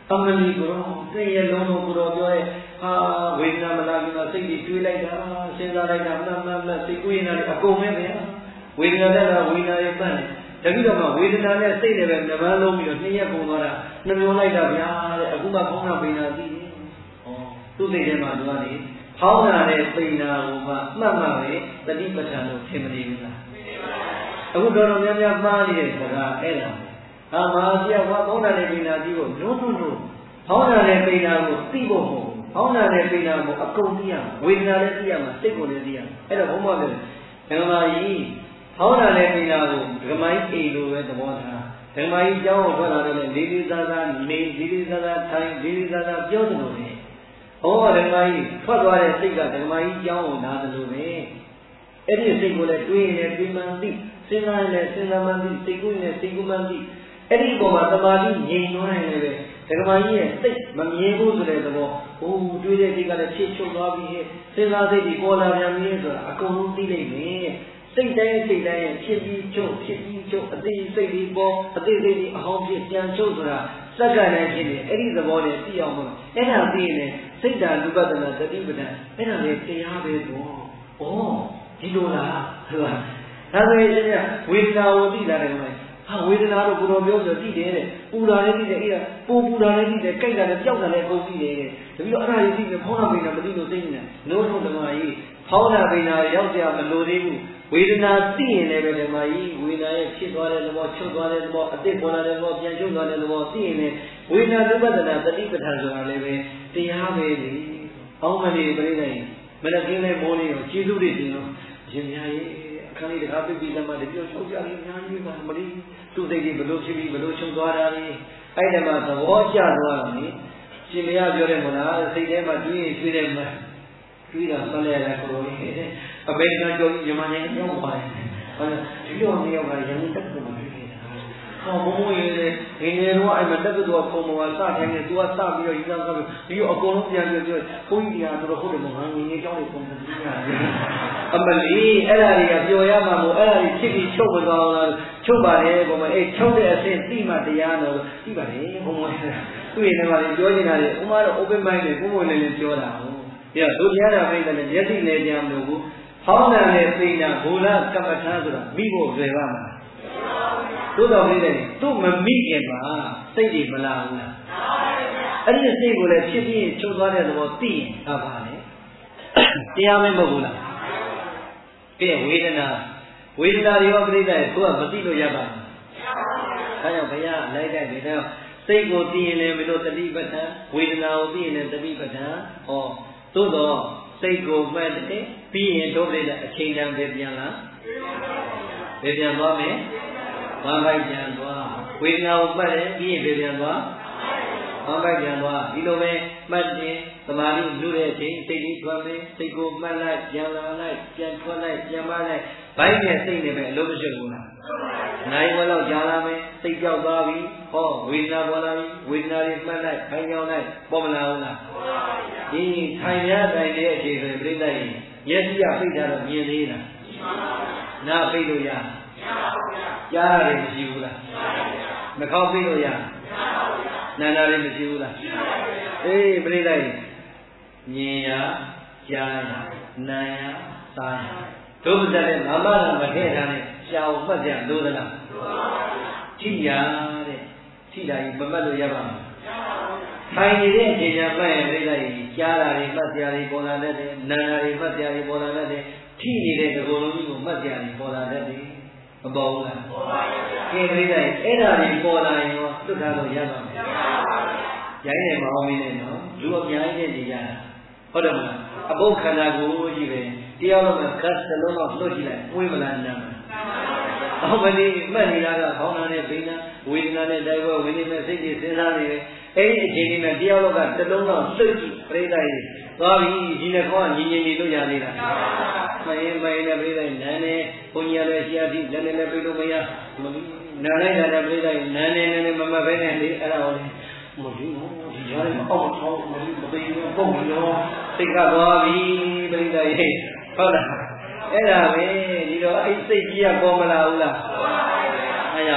အမလီကိုသိရလုံးလုံးကိုတော့ပြောရဲဟာဝေဒနာမလာဘူးလားစိတ်ကြီးတွေးလိုက်တာစဉ်းစားလိုက်တာမှန်မှန်မှန်စိတ်ကိုယ်နေတာအကုန်ပဲဗျာဝေဒနာနဲ့ဝေဒနာရဲ့ပတ်တယ်တတိတော့မှဝေဒနာနဲ့စိတ်နဲ့ပဲနှမ်းလုံးပြီးတော့နှစ်ရက်ပုံသွားတာနှမျိုးလိုက်တာဗျာတဲ့အခုမှခေါင်းနာပိန်နာသိတယ်ဟောသူ့စိတ်ထဲမှာသူကလေခေါင်းနာနဲ့ပိန်နာကိုမှမှတ်မှပဲတတိပဋ္ဌာန်လို့ထင်မနေဘူးလားအခုတော်တော်များများမှားနေတဲ့စကားအဲ့ဒါဟာမဟာပြဝါခေါင်းနာနဲ့ပိန်နာသိဖို့လုံးလုံးလုံးခေါင်းနာနဲ့ပိန်နာကိုသိဖို့မဟုတ်ဘူးခေါင်းနာနဲ့ပိန်နာကိုအကုန်သိရမှာဝေဒနာလည်းသိရမှာစိတ်ကိုလည်းသိရမှာအဲ့တော့ဘုံမပဲဓမ္မကြီးဟောင်းတာလည်းပိနာကိုဓမ္မကြီးအိမ်လိုပဲသဘောထားဓမ္မကြီးကျောင်းကိုထွက်လာတော့လည်းလေးလေးစားစားနေလေးလေးစားစားထိုင်လေးလေးစားစားပြောသလိုပဲဟောဓမ္မကြီးထွက်သွားတဲ့စိတ်ကဓမ္မကြီးကျောင်းကိုလာသလိုပဲအဲ့ဒီစိတ်ကိုလည်းတွေးရင်လည်းတွေးမှန်းသိစဉ်းစားရင်လည်းစဉ်းစားမှန်းသိစိတ်ကိုလည်းစိတ်ကိုမှန်းသိအဲ့ဒီပုံမှာသမာဓိငြိမ်သွားနိုင်လည်းပဲဓမ္မကြီးရဲ့စိတ်မမြင်ဘူးဆိုတဲ့သဘောဟိုတွေးတဲ့စိတ်ကလည်းဖြစ်ချုပ်သွားပြီးစဉ်းစားစိတ်ဒီပေါ်လာပြန်ပြီဆိုတာအကုန်လုံးသိနိုင်မယ်စိတ်တိုင်းစိတ်တိုင်းဖြစ်ပြီးချုပ်ဖြစ်ပြီးချုပ်အသေးစိတ်လေးပေါ်အသေးစိတ်လေးအဟောင်းဖြစ်ပြန်ချုပ်ဆိုတာစက္ကန့်တိုင်းဖြစ်နေအဲ့ဒီသဘောနဲ့သိအောင်မလို့အဲ့ဒါသိရင်စိတ်ဓာတ်လူပဒနာတတိပဒံအဲ့ဒါလေတရားပဲပေါ့ဩဒီလိုလားဟုတ်လားဒါဆိုရင်ကျဝေဒနာကိုသိလာတယ်မလားဟာဝေဒနာတော့ကိုတော်ပြောဆိုသိတယ်တဲ့ပူတာလည်းသိတယ်အေးပူပူတာလည်းသိတယ်ကြိုက်တာလည်းကြောက်တာလည်းကုန်သိတယ်တဲ့ဒါပြီးတော့အဲ့ဒါကြီးသိတယ်ဖောင်းတာပိန်တာမသိလို့သိနေတာနိုးထုံးဓမ္မကြီးဖောင်းတာပိန်တာရောက်ကြမလို့သေးဘူးဝေဒနာသိရင်လည်းပဲဓမ္မကြီးဝေဒနာရဲ့ဖြစ်သွားတဲ့သဘောချုပ်သွားတဲ့သဘောအတိတ်ပေါ်လာတဲ့သဘောပြန်ချုပ်သွားတဲ့သဘောသိရင်လည်းဝေဒနာဥပဒနာတတိပဋ္ဌာန်ဆိုတာလည်းပဲတရားပဲလေအောင်းမလေးပြိနေမနက်ကင်းလေးမိုးလေးကိုကျေးဇူးတွေတင်လို့ရှင်များရဲ့အခါလေးတကားပြပြီးသမားတပြောချုပ်ကြလေးများကြီးပါမလေးသူ့စိတ်ကြီးဘလို့ဖြစ်ပြီးဘလို့ချုပ်သွားတာလေအဲ့ဒီမှာသဘောကျသွားတယ်လေရှင်မရပြောတယ်မလားစိတ်ထဲမှာတွေးရင်တွေးတယ်မှာတွေးတာမလဲရကိုလေအမေရိကန်ကျော်ကြီးမြန်မာနိုင်ငံရောက်ပါတယ်ဟောဒီလိုမျိုးကရန်ကုန်တက်ကုန်ပြီဟောဘုံဘုံရေးတယ်ငယ်ငယ်တော့အဲ့မှာတက္ကသိုလ်ကပုံပေါ်စထိုင်နေသူကစပြီးတော့ယူသားဆိုပြီးဒီအကုန်လုံးပြန်ပြောပြောဘုန်းကြီးတရားတော့ဟုတ်တယ်မဟုတ်ငယ်ငယ်ကျောင်းလေးပုံစံကြည့်ရတယ်အမလီအဲ့ဒါတွေကပျော်ရမှာမို့အဲ့ဒါတွေဖြစ်ပြီးချုပ်မသွားလားချုပ်ပါတယ်ဘုံမအဲ့ချုပ်တဲ့အဆင့်သိမှတရားတော့သိပါတယ်ဘုံမသူ့ရင်ထဲမှာပြောနေတာလေဥမာတော့ open mind နဲ့ဘုံဘုံလေးလေးပြောတာဟုတ်ပြတို့ကြားတာပြိတ္တလည်းမျက်စိနဲ့ကြံမလို့ဘူးဟောင်းတယ်နဲ့သိတာဘုလားကပ္ပထာဆိုတာမိဖို့လွယ်ပါမှာသို့တော်ပြိတ္တသူ့မမိခင်မှာစိတ်တွေမလာဘူးလားအဲ့ဒီစိတ်ကိုလည်းဖြစ်ပြီးချုပ်သွားတဲ့သဘောသိရင်ဒါပါလေတရားမဟုတ်ဘူးလားကဲဝေဒနာဝေဒနာတွေရောပြိတ္တရဲ့သူကမသိလို့ရပါဘူးဒါကြောင့်ဘုရားလိုက်တဲ့ဒီတော့စိတ်ကိုသိရင်လည်းမလို့တတိပဋ္ဌာန်ဝေဒနာကိုသိရင်လည်းတတိပဋ္ဌာန်ဟောသို့တော့စိတ်ကိုမှတ်တယ်ပြီးရင်တို့ပြိတ္တအချိန်တန်ပဲပြန်လာပဲပြန်သွားမယ်ဘာပိုက်ပြန်သွားဝေဒနာကိုမှတ်တယ်ပြီးရင်ပဲပြန်သွားဘာပိုက်ပြန်သွားဒီလိုပဲမှတ်တယ်သမာဓိလူတဲ့အချိန်စိတ်ကြီးထွက်မယ်စိတ်ကိုမှတ်လိုက်ပြန်လာလိုက်ပြန်ထွက်လိုက်ပြန်မလိုက်ဘိုင်းနဲ့စိတ်နဲ့ပဲအလုံးမရှိဘူးလားနိုင်ဘယ်လောက်ကြာလာမယ်စိတ်ကြောက်သွားပြီဟောဝေဒနာပေါ်လာပြီဝေဒနာတွေမှတ်လိုက်ဘိုင်းကြောင်းလိုက်ပေါ်မလာဘူးလားဒီထိုင်ရတိုင်တဲ့အချိန်ဆိုပြိတ္တကြီးမျက်စိကပိတ်ထားတော့မြင်သေးလားနားပိတ်လို့ရကြားရတယ်မရှိဘူးလားနှာခေါင်းပိတ်လို့ရနားနာလည်းမရှိဘူးလားအေးပြိတ္တကြီးမြင်ရကြားရနားရစားရတို့မတက်တဲ့မမလာမထဲထားနဲ့ရှာအောင်မှတ်ကြလို့သလားထိရတဲ့ထိတာကြီးမမှတ်လို့ရပါဘူးထိုင်နေတဲ့အချိန်ကျမှတ်ရင်ပြိတ္တကြီးကြားတာတွေမှတ်ကြတွေပေါ်လာတတ်တယ်နားတာတွေမှတ်ကြတွေပေါ်လာတတ်တယ်ထိနေတဲ့ဒီကုလုံးကြီးကိုမှတ်ကြတွေပေါ်လာတတ်တယ်မပေါ်ဘူးလားပေါ်ပါဘူးကဲပြိတ္တကြီးအဲ့ဒါတွေပေါ်လာရင်ရောလွတ်ထားလို့ရပါမယ်ရပါဘူးရိုင်းနေမအောင်မင်းနဲ့နော်လူအများကြီးနေကြတာဟုတ်တယ်မလားအပုတ်ခန္ဓာကိုယ်ကြီးပဲတရားတော်မှာကတ်စလုံးတော့လွတ်ကြည့်လိုက်ဝိမလားနာအော်မလေးမှတ်နေတာကခေါင်းနာနဲ့ဘိန်းနာဝေဒနာနဲ့တိုက်ပွဲဝိနည်းနဲ့စိတ်ကြီးစဉ်းစားနေတယ်အဲ့ဒီအချိန်လေးနဲ့တရားတော်ကတလုံးတော့လှုပ်ကြည့်ပြိတ္တကြီးသွားပြီဒီနဲ့ခေါင်းကညီညီနေလို့ရသေးလားမရင်မရင်နဲ့ပြိတ္တကြီးနန်းနေဘုန်းကြီးလည်းရှားပြီးလည်းလည်းပြလို့မရနာလိုက်တာလည်းပြိတ္တကြီးနန်းနေနေမမပဲနဲ့လေအဲ့ဒါဟောလေမလို့ဒီကြားထဲမှာအောက်ထောင်းမလို့မသိဘူးပုံပြီးတော့စိတ်ကသွားပြီပြိတ္တကြီးဟုတ်လားအဲ့ဒါပဲဒီတော့အဲ့စိတ်ကြီးကပေါ်မလာဘူးလားပေါ်ပါဘူးအဲ့ကြောင့်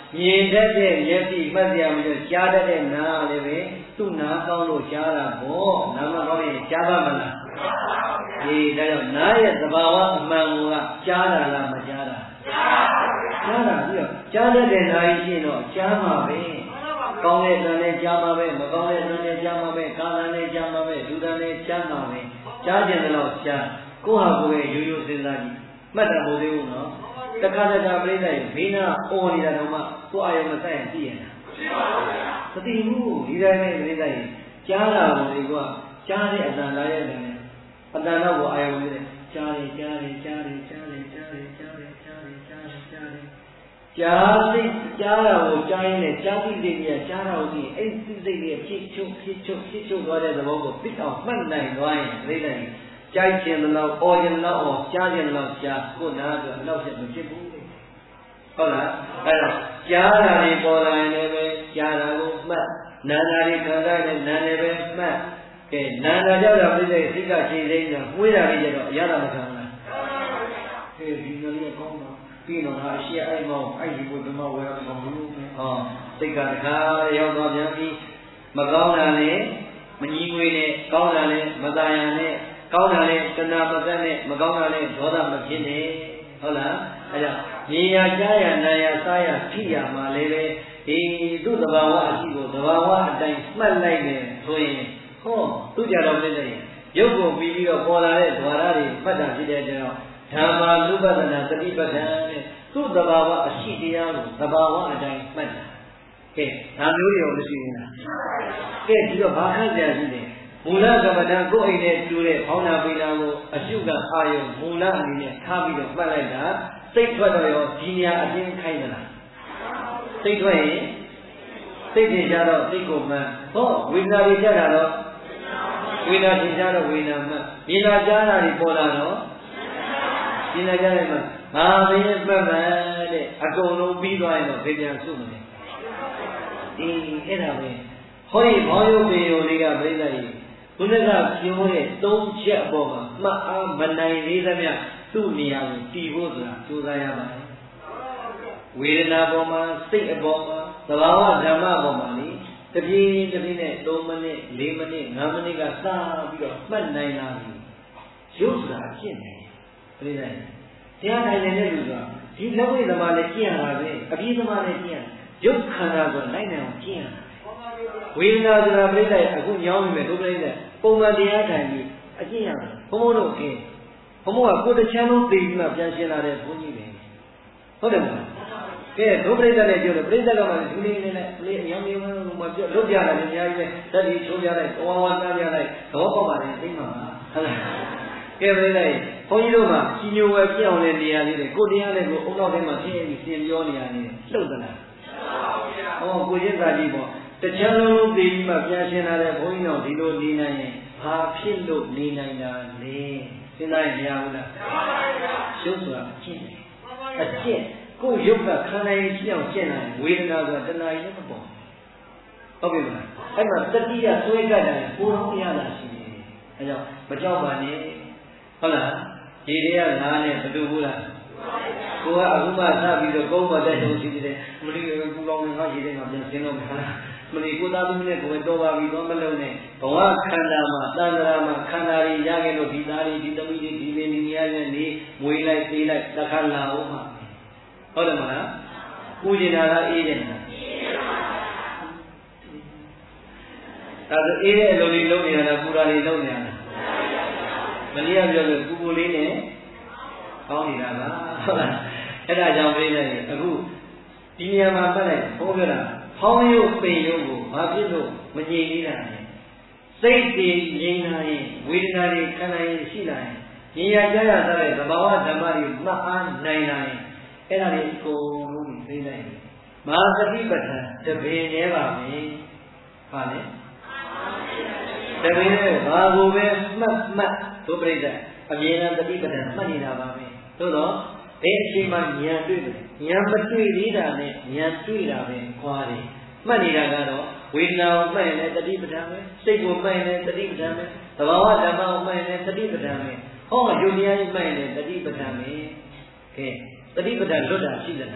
မြင်တတ်တဲ့မျက်စိမှတ်စရာမလိုကြားတတ်တဲ့နားလည်းပဲသူ့နားကောင်းလို့ကြားတာပေါ့နားမကောင်းရင်ကြားပါမလားဒီဒါကြောင့်နားရဲ့သဘာဝအမှန်ကကြားတာလားမကြားတာကြားတာပြီးတော့ကြားတတ်တဲ့နားကြီးရှင်းတော့ကြားမှာပဲကောင်းတဲ့တန်နဲ့ကြားမှာပဲမကောင်းတဲ့တန်နဲ့ကြားမှာပဲကာလနဲ့ကြားမှာပဲလူတန်နဲ့ကြားမှာပဲကြားခြင်းတော့ကြားကိုယ့်ဟာကိုယ်ရဲ့ရိုးရိုးစဉ်းစားကြည့်မှတ်တာမဟုတ်သေးဘူးနော်တခါတခါပြိဿရဲ့ဘေးနာအော်နေတာတော့မှကိုယ်အာရုံမဆိုင်ရင်သိရတာမသိဘူးဒီတိုင်းနဲ့ပြိဿရဲ့ကြားတာကိုဒီကကြားတဲ့အတန်လာရဲ့တယ်အတန်တော့ကိုအာရုံနဲ့ကြားတယ်ကြားတယ်ကြားတယ်ကြားတယ်ကြားတယ်ကြားတယ်ကြားတယ်ကြားတယ်ကြားတယ်ကြားသိကြားတာကိုကြားရင်းနဲ့ကြားသိသိကြီးကြားတာကိုသိအဲ့သိသိကြီးဖြစ်ချုပ်ဖြစ်ချုပ်ဖြစ်ချုပ်သွားတဲ့သဘောကိုသိအောင်မှတ်နိုင်သွားရင်ပြိဿရဲ့ကြိုက်ခြင်းတော့အော်ခြင်းတော့အော်ကြားခြင်းတော့ကြားကိုနားဆိုအနောက်ဆက်မဖြစ်ဘူးဟုတ်လားအဲ့တော့ကြားတာတွေပေါ်လာရင်လည်းပဲကြားတာကိုမှတ်နာတာတွေခံစားရင်နာတယ်ပဲမှတ်ကဲနာတာကြောင့်တော့ပြိဿစိတ်ကခြေစိမ့်တာပွေးတာလေးကြတော့အရသာမခံဘူးလားဟေးဒီလိုလေးကောင်းတော့ပြီးတော့ဟာအရှိအဲ့မောင်းအဲ့ဒီကိုဓမ္မဝေရကောင်းလို့ဟောစိတ်ကတခါရောက်သွားပြန်ပြီမကောင်းတာနဲ့မကြီးငွေနဲ့ကောင်းတာနဲ့မตายရနဲ့ကောင်းတာနဲ့တဏှာမကတ်နဲ့မကောင်းတာနဲ့ဒေါသမဖြစ်နဲ့ဟုတ်လားအဲကြောင့်မြေယာကြားရနာယာစားရထိရမှာလည်းပဲဒီသူ့သဘာဝအရှိကိုသဘာဝအတိုင်းမှတ်လိုက်တယ်ဆိုရင်ဟောသူကြတော့ပြည့်တယ်ရုပ်ကိုပြီးပြီးတော့ပေါ်လာတဲ့ဓဝါရတွေမှတ်တာဖြစ်တဲ့ကြောင့်ဓမ္မာနုပဒနာသတိပဋ္ဌာန်နဲ့သူ့သဘာဝအရှိတရားကိုသဘာဝအတိုင်းမှတ်တာကဲဒါမျိုးတွေရောမရှိဘူးလားကဲဒီတော့ဘာခံကြရရှိလဲမူလကမ္မဋ္ဌာန်းကိုယ်အိမ်နဲ့တူတဲ့ဖောင်းနာပိနာကိုအရှုကအာယုမူလအနေနဲ့ထားပြီးတော့မှတ်လိုက်တာစိတ်ထွက်တော့ရောဒီနေရာအချင်းခိုင်းသလားစိတ်ထွက်ရင်စိတ်ထင်ရှားတော့စိတ်ကိုမှန်ဟောဝေဒနာတွေကြတာတော့ဝေဒနာထင်ရှားတော့ဝေဒနာမှန်ဉာဏ်ကြားတာတွေပေါ်လာတော့ဉာဏ်ကြားတယ်မှငါမင်းမှတ်မှန်တဲ့အကုန်လုံးပြီးသွားရင်တော့ဘေးပြန်စုမယ်အေးအဲ့ဒါပဲဟောဒီဘောင်းရုပ်ပင်ရုံလေးကပြိဿကြီးဘုရားကပြောတဲ့သုံးချက်အပေါ်မှာမှတ်အားမနိုင်သေးသမျှသူ့နေရာကိုတည်ဖို့ဆိုတာကြိုးစားရပါတယ်ဝေဒနာပေါ်မှာစိတ်အပေါ်မှာသဘာဝဓမ္မပေါ်မှာလေတပြေးတပြေးနဲ့သုံးမိနစ်လေးမိနစ်ငါးမိနစ်ကစပြီးတော့မှတ်နိုင်လာပြီရုပ်ဆိုတာဖြစ်နေပြိဿကြီးတရားထိုင်နေတဲ့လူကဒီလက်ဝိသမားနဲ့ကျင့်ရတာပဲအပြေးသမားနဲ့ကျင့်ရရုပ်ခန္ဓာကိုလိုက်နိုင်အောင်ကျင့်ရဝေဒနာဆိုတာပြိဿရဲ့အခုညောင်းနေမယ်တို့ပြိဿပုံမှန်တရားထိုင်ပြီးအကျင့်ရတယ်ဘုံဘုံတို့ကင်းဘုံဘုံကကိုယ်တစ်ချမ်းလုံးသိပြီးမှပြန်ရှင်းလာတဲ့ဘုန်းကြီးတွေဟုတ်တယ်မလားကဲတို့ပြိဿနဲ့ပြောတယ်ပြိဿကမှဒီလေးလေးနဲ့လေးအယောင်မျိုးမှပြောလွတ်ပြတာလည်းအများကြီးပဲတက်ပြီးချိုးပြလိုက်ဝါဝါသားပြလိုက်သဘောပေါက်ပါတယ်သိမှာပါဟုတ်လားကဲပြိဿရဲ့ဘုန်းကြီးတို့မှကြီးညိုဝဲပြအောင်တဲ့နေရာလေးတွေကိုတရားလေးကိုအုံနောက်ထဲမှာရှင်းပြီးရှင်းပြောနေရတယ်လှုပ်သလားဟောကိုချင်းသာကြီးပေါ့တချမ်းလုံးလုံးသိပြီးမှပြန်ရှင်းလာတဲ့ဘုန်းကြီးတော်ဒီလိုနေနိုင်ရင်ဘာဖြစ်လို့နေနိုင်တာလဲစဉ်းစားရင်မရဘူးလားရှုပ်ဆိုတာအကျင့်အကျင့်ကိုယ်ရုပ်ကခန္ဓာရင်ရှိအောင်ကျင့်လာဝေဒနာဆိုတာတဏှာရင်မပေါ်ဟုတ်ပြီမလားအဲ့မှာတတိယသွေးကတ်တယ်ကိုယ်တော်ရလာရှိတယ်အဲကြောင့်မကြောက်ပါနဲ့ဟုတ်လားဒီတွေကငါးနဲ့မတူဘူးလားကိုကအခုမှစပြီးတော့ကုန်းမတက်တုံးရှိတယ်မလီကူလောင်ငါရေးတယ်ငါပြန်ရှင်းတော့မယ်ဟာမလီကိုသားသမီးနဲ့ကိုယ်တော့ပါပြီတော့မလုံးနဲ့ဘဝခန္ဓာမှာတန်ត្រာမှာခန္ဓာတွေရခဲ့လို့ဒီသားတွေဒီသမီးတွေဒီလင်းဒီနေရာနဲ့နေမွေးလိုက်သေးလိုက်တခါလာအောင်မှာဟုတ်တယ်မလားပူကျင်တာလားအေးတယ်လားဒါဆိုအေးတဲ့အလိုလေးလုံးနေရတာပူတာလေးလုံးနေရတာမလီကပြောလို့ပူပူလေးနဲ့ကောင်းနေတာလားဟုတ်လားအဲ့ဒါကြောင့်ပြနေတယ်အခုဒီနေရာမှာပတ်လိုက်ဟောပြောတာဖောင်းရုပ်ပင်ရုပ်ကိုဘာဖြစ်လို့မငြိမ်သေးတာလဲစိတ်တည်ငြိမ်လာရင်ဝေဒနာတွေခန္ဓာရင်ရှိလာရင်ဉာဏ်ကြရတဲ့သဘာဝဓမ္မတွေမှတ်အားနိုင်လာရင်အဲ့ဒါတွေအကုန်လုံးသိနိုင်တယ်မဟာသတိပဋ္ဌာန်တပင်သေးပါပဲဟာလေတပင်နဲ့ဘာကိုပဲမှတ်မှတ်ဒုပရိသတ်အမြဲတမ်းသတိပဋ္ဌာန်မှတ်နေတာပါပဲသို့တော့ဘယ်အချိန်မှဉာဏ်တွေ့တယ်ဉာဏ်မတွေ့သေးတာနဲ့ဉာဏ်တွေ့တာပဲခွာတယ်မှတ်နေတာကတော့ဝေဒနာကိုမှတ်ရင်လည်းသတိပဋ္ဌာန်ပဲစိတ်ကိုမှတ်ရင်လည်းသတိပဋ္ဌာန်ပဲသဘာဝဓမ္မကိုမှတ်ရင်လည်းသတိပဋ္ဌာန်ပဲဟောယုံတရားကြီးမှတ်ရင်လည်းသတိပဋ္ဌာန်ပဲကဲသတိပဋ္ဌာန်လွတ်တာရှိသလား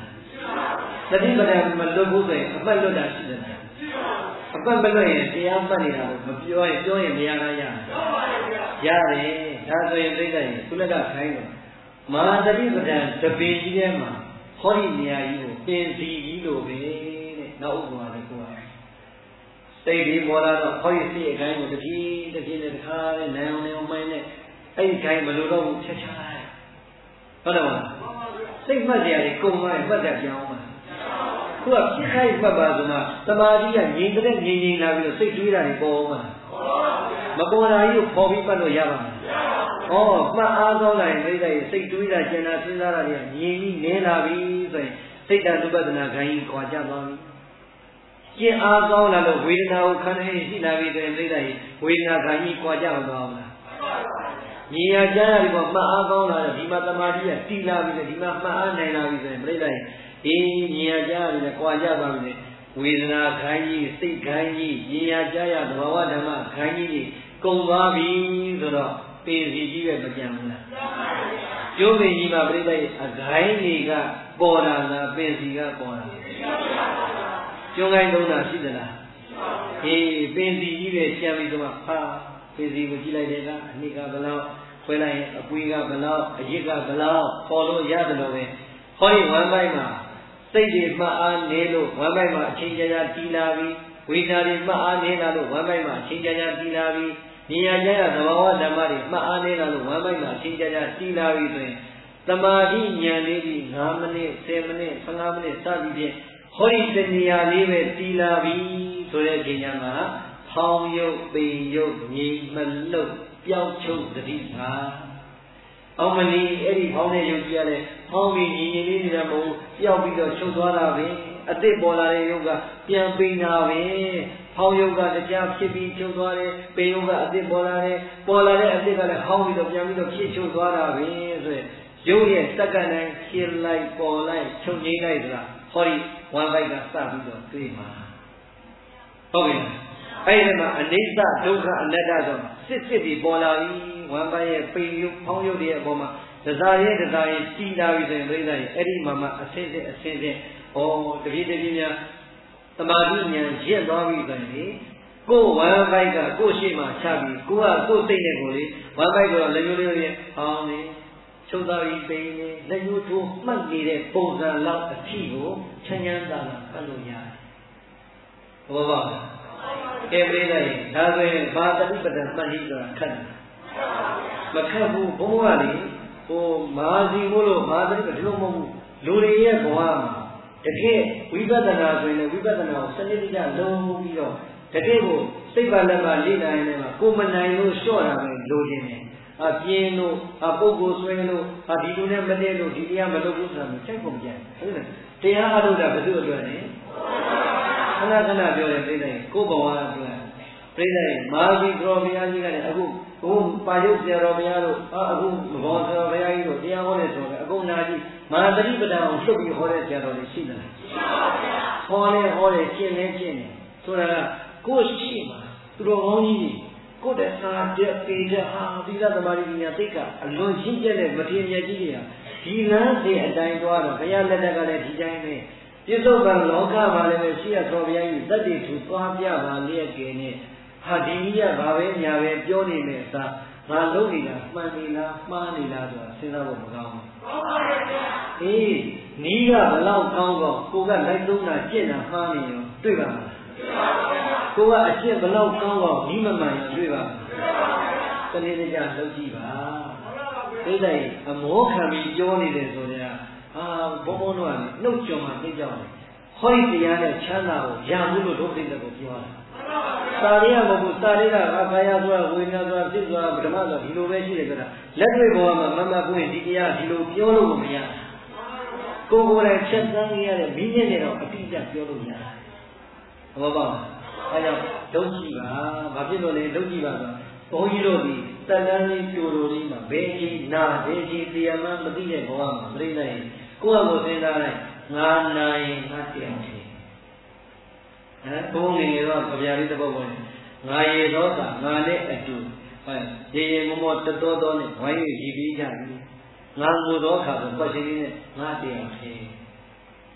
တတိပဒံမလွတ်ဘူးဆိုရင်အပတ်လွတ်တာရှိတယ်အပတ်မလွတ်ရင်တရားမှတ်နေတာမပြောရင်ပြောရင်မရတာရတယ်ရတယ်ဒါဆိုရင်သိတဲ့ကုလကခိုင်းတယ်မဟာတတိပဒံတပင်ကြီးထဲမှာဟောဒီနေရာကြီးကိုတင်စီကြီးလိုပဲတဲ့နောက်ဥပမာလေးကိုကစိတ်ဒီပေါ်လာတော့ဟောဒီစိတ်အခိုင်းကိုတတိတတိနဲ့တခါနဲ့နိုင်အောင်နိုင်အောင်မိုင်းနဲ့အဲ့ဒီခိုင်းမလိုတော့ဘူးချက်ချလိုက်ဟုတ်တယ်မလားစိတ်မှတ်ကြရတယ်ကုံသွားရင်မှတ်တတ်ပြောင်းပါခုကဖြစ်ခိုင်းမှတ်ပါဆိုမှသမာဓိကငြိမ်တဲ့ငြိမ်ငြိမ်လာပြီးတော့စိတ်တွေးတာတွေပေါ်မှာမပေါ်တာကြီးကိုပေါ်ပြီးပတ်လို့ရပါမယ်ဩမှတ်အားကောင်းလာရင်သိတဲ့စိတ်တွေးတာကျင်တာစဉ်းစားတာတွေကငြိမ်ပြီးနေလာပြီဆိုရင်စိတ်တ ानु ပဒနာခိုင်းကြီးကြွားကြသွားပြီကျင်အားကောင်းလာလို့ဝေဒနာကိုခန္ဓာရင်ရှိလာပြီဆိုရင်သိတဲ့ဝေဒနာခိုင်းကြီးကြွားကြမသွားဘူးလားညီရကြရပြီးတော့မှတ်အားကောင်းလာတော့ဒီမှာသမာဓိကတည်လာပြီလေဒီမှာမှတ်အားနိုင်လာပြီဆိုရင်ပြိလိုက်အေးညီရကြရပြီလေကြွားကြပါပြီလေဝေဒနာခိုင်းကြီးစိတ်ခိုင်းကြီးညီရကြရသဘာဝဓမ္မခိုင်းကြီးကြီးကုန်သွားပြီဆိုတော့ပင်စီကြီးပဲမကြံဘူးလားကျိုးပင်ကြီးမှာပြိလိုက်အခိုင်းကြီးကပေါ်လာလားပင်စီကပေါ်လာကျုံကိုင်းသုံးတာရှိသလားအေးပင်စီကြီးပဲကြံပြီဆိုမှဟာပင်စီကိုကြည့်လိုက်တဲ့ကအနှစ်ကဘလောက်ခွဲလိုက်ရင်အပွေးကဘလောက်အရစ်ကဘလောက်ပေါ်လို့ရတယ်လို့ပဲဟောဒီဝမ်းပိုင်းမှာစိတ်တွေမှတ်အားနေလို့ဝမ်းပိုင်းမှာအချင်းချင်းတီးလာပြီးဝိညာဉ်တွေမှတ်အားနေလာလို့ဝမ်းပိုင်းမှာအချင်းချင်းတီးလာပြီးဉာဏ်ကြရသဘာဝဓမ္မတွေမှတ်အားနေလာလို့ဝမ်းပိုင်းမှာအချင်းချင်းတီးလာပြီးဆိုရင်သမာဓိဉာဏ်လေးကြီး၅မိနစ်၁၀မိနစ်၁၅မိနစ်စသည်ဖြင့်ဟောဒီတဏှာလေးပဲတီးလာပြီးဆိုတဲ့အချိန်ညာမှာဖောင်းရုပ်ပင်ရုပ်ငြိမ်မလုတ်ပျောက်ချုပ်သတိပါအောင်မလီအဲ့ဒီဖောင်းတဲ့ရုပ်ကြီးကလည်းဖောင်းပြီးညီညီလေးနေတာမဟုတ်ပျောက်ပြီးတော့ချုပ်သွားတာပဲအသစ်ပေါ်လာတဲ့ရုပ်ကပြန်ပိန်တာပဲဖောင်းရုပ်ကတရားဖြစ်ပြီးချုပ်သွားတယ်ပင်ရုပ်ကအသစ်ပေါ်လာတယ်ပေါ်လာတဲ့အသစ်ကလည်းဟောင်းပြီးတော့ပြန်ပြီးတော့ဖြစ်ချုပ်သွားတာပဲဆိုရင်ရုပ်ရဲ့စက္ကန့်တိုင်းဖြစ်လိုက်ပေါ်လိုက်ချုပ်ငိမ့်လိုက်ဆိုတာဟောဒီဝမ်းပိုက်ကစပြီးတော့တွေ့မှာဟုတ်ပြီအဲ့ဒီမှာအနိစ္စဒုက္ခအနတ္တဆိုစစ်စစ်ပြီးပေါ်လာပြီဝမ်းပိုင်းရဲ့ပိန်ရုပ်ဖောင်းရုပ်တွေရဲ့အပေါ်မှာဒဇာရဲ့ဒဇာရဲ့စီလာပြီဆိုရင်ပြိဿရဲ့အဲ့ဒီမှာမှအစင်းစင်းအစင်းစင်းဩတပြည့်တပြည့်များသမာဓိဉာဏ်ရင့်သွားပြီဆိုရင်လေကိုယ်ဝမ်းပိုင်းကကိုယ်ရှိမှချပြီးကိုယ်ကကိုယ်စိတ်နဲ့ကိုယ်လေဝမ်းပိုင်းကတော့လက်ညှိုးလေးတွေဟောင်းနေချုပ်သွားပြီပိန်နေလက်ညှိုးထိုးမှတ်နေတဲ့ပုံစံလောက်အထိကိုချမ်းချမ်းသာသာဖတ်လို့ရတယ်ဘောပါကဲပြိဿရဲ့ဒါဆိုရင်ဘာတတိပဒံမှတ်ပြီးဆိုတာခက်တယ်မခက်ဘူးဘုံကလေဟိုမာစီမို့လို့မာတိကဒီလိုမဟုတ်ဘူးလူတွေရဲ့ဘဝမှာတကယ်ဝိပဿနာဆိုရင်လည်းဝိပဿနာကိုစနစ်တကျလုံးပြီးတော့တကယ်ကိုစိတ်ပါလက်ပါလေ့လာရင်လည်းကိုမနိုင်လို့လျှော့တာပဲလိုချင်တယ်အပြင်းလို့အပုဂ္ဂိုလ်ဆွဲလို့အဒီလိုနဲ့မတည့်လို့ဒီတရားမလုပ်ဘူးဆိုတာမျိုးစိတ်ကုန်ကြတယ်ဟုတ်တယ်တရားအားထုတ်တာဘယ်သူအတွက်လဲခဏခဏပြောတယ်ပြိတ္တိကိုဘဝကပြောတယ်ပြိတ္တိမာဇီတော်ဘုရားကြီးကလည်းအခုဘုပါရုပ်ဆရာတော်ဘုရားတို့အခုဘောဆရာဘုရားကြီးတို့တရားဟောတဲ့ဆိုတော့အကုန်နာကြီးမဟာတတိပဒံကိုလှုပ်ပြီးဟောတဲ့ဆရာတော်တွေရှိတယ်လားရှိပါဗျာဟောလဲဟောတယ်ကျင့်လဲကျင့်တယ်ဆိုတာကကိုယ်ရှိမှာသူတော်ကောင်းကြီးကိုယ်တည်းစာတဲ့ပေတဲ့ဟာသီလသမာဓိဉာဏ်သိက္ခာအလွန်ရှင်းပြတဲ့မထေရမြတ်ကြီးတွေကဒီလမ်းစဉ်အတိုင်းသွားတော့ဘုရားလက်ထက်ကလည်းဒီတိုင်းပဲပြစ္ဆုတ်ကလောကမှာလည်းပဲရှိရတော်ဘုရားကြီးသတ္တိထူသွားပြပါလျက်ကဲနဲ့ဟာဒီကြီးကဘာပဲညာပဲပြောနေတဲ့အစားငါလုပ်နေတာမှန်နေလားမှားနေလားဆိုတာစဉ်းစားဖို့မကောင်းဘူး။ဟုတ်ပါရဲ့ဗျာ။အေးနီးကဘလောက်ကောင်းတော့ကိုကလိုက်သုံးတာကျင့်တာမှားနေရောတွေ့ပါမလား။တွေ့ပါပါဗျာ။ကိုကအကျင့်ဘလောက်ကောင်းတော့နီးမမှန်ရင်တွေ့ပါမလား။တွေ့ပါပါဗျာ။တနေ့တည်းကျလုပ်ကြည့်ပါ။သိတဲ့အမောခံပြီးပြောနေတယ်ဆိုတော့အာဘုံဘုံတို့ကနှုတ်ကြုံမှသိကြတယ်။ဟောဒီတရားနဲ့ချမ်းသာကိုရမှုလို့ဒုက္ခတဲ့ကိုပြောတာ။သာရိယမဟုတ်ဘူးသာရိကအာခာယဆိုတာဝိညာဉ်ဆိုတာဖြစ်ဆိုတာဓမ္မဆိုတာဒီလိုပဲရှိတယ်ဆိုတာလက်တွေ့ဘောမှာမမကိုရင်ဒီတရားဒီလိုပြောလို့မရကိုယ်ကိုယ်တိုင်ချက်သန်းရတဲ့မိနစ်နဲ့တော့အတိအကျပြောလို့ရတယ်ဟောပါအဲကြောင့်ဒုက္ခိပါဘာဖြစ်လို့လဲဒုက္ခိပါဆိုဘုန်းကြီးတို့ဒီတန်တန်းလေးပြိုလိုလေးမှာဘယ်ကြီးနာဘယ်ကြီးတရားမှမသိတဲ့ဘဝမှာပြိနေရင်ကိုယ့်အကိုစဉ်းစားလိုက်ငါနိုင်ငါတရားဟမ်ဘုန်းကြီးတော့ကြပြလေးတစ်ပုဒ်ဝင်ငါရေသောတာငါနဲ့အတူဟဲ့ရေရေမောမောတတော်တော်နဲ့ဝိုင်းရည်ပြီးကြပြီငါငိုသောခါဆိုပတ်ရှင်လေးနဲ့ငါတရားဟဲ့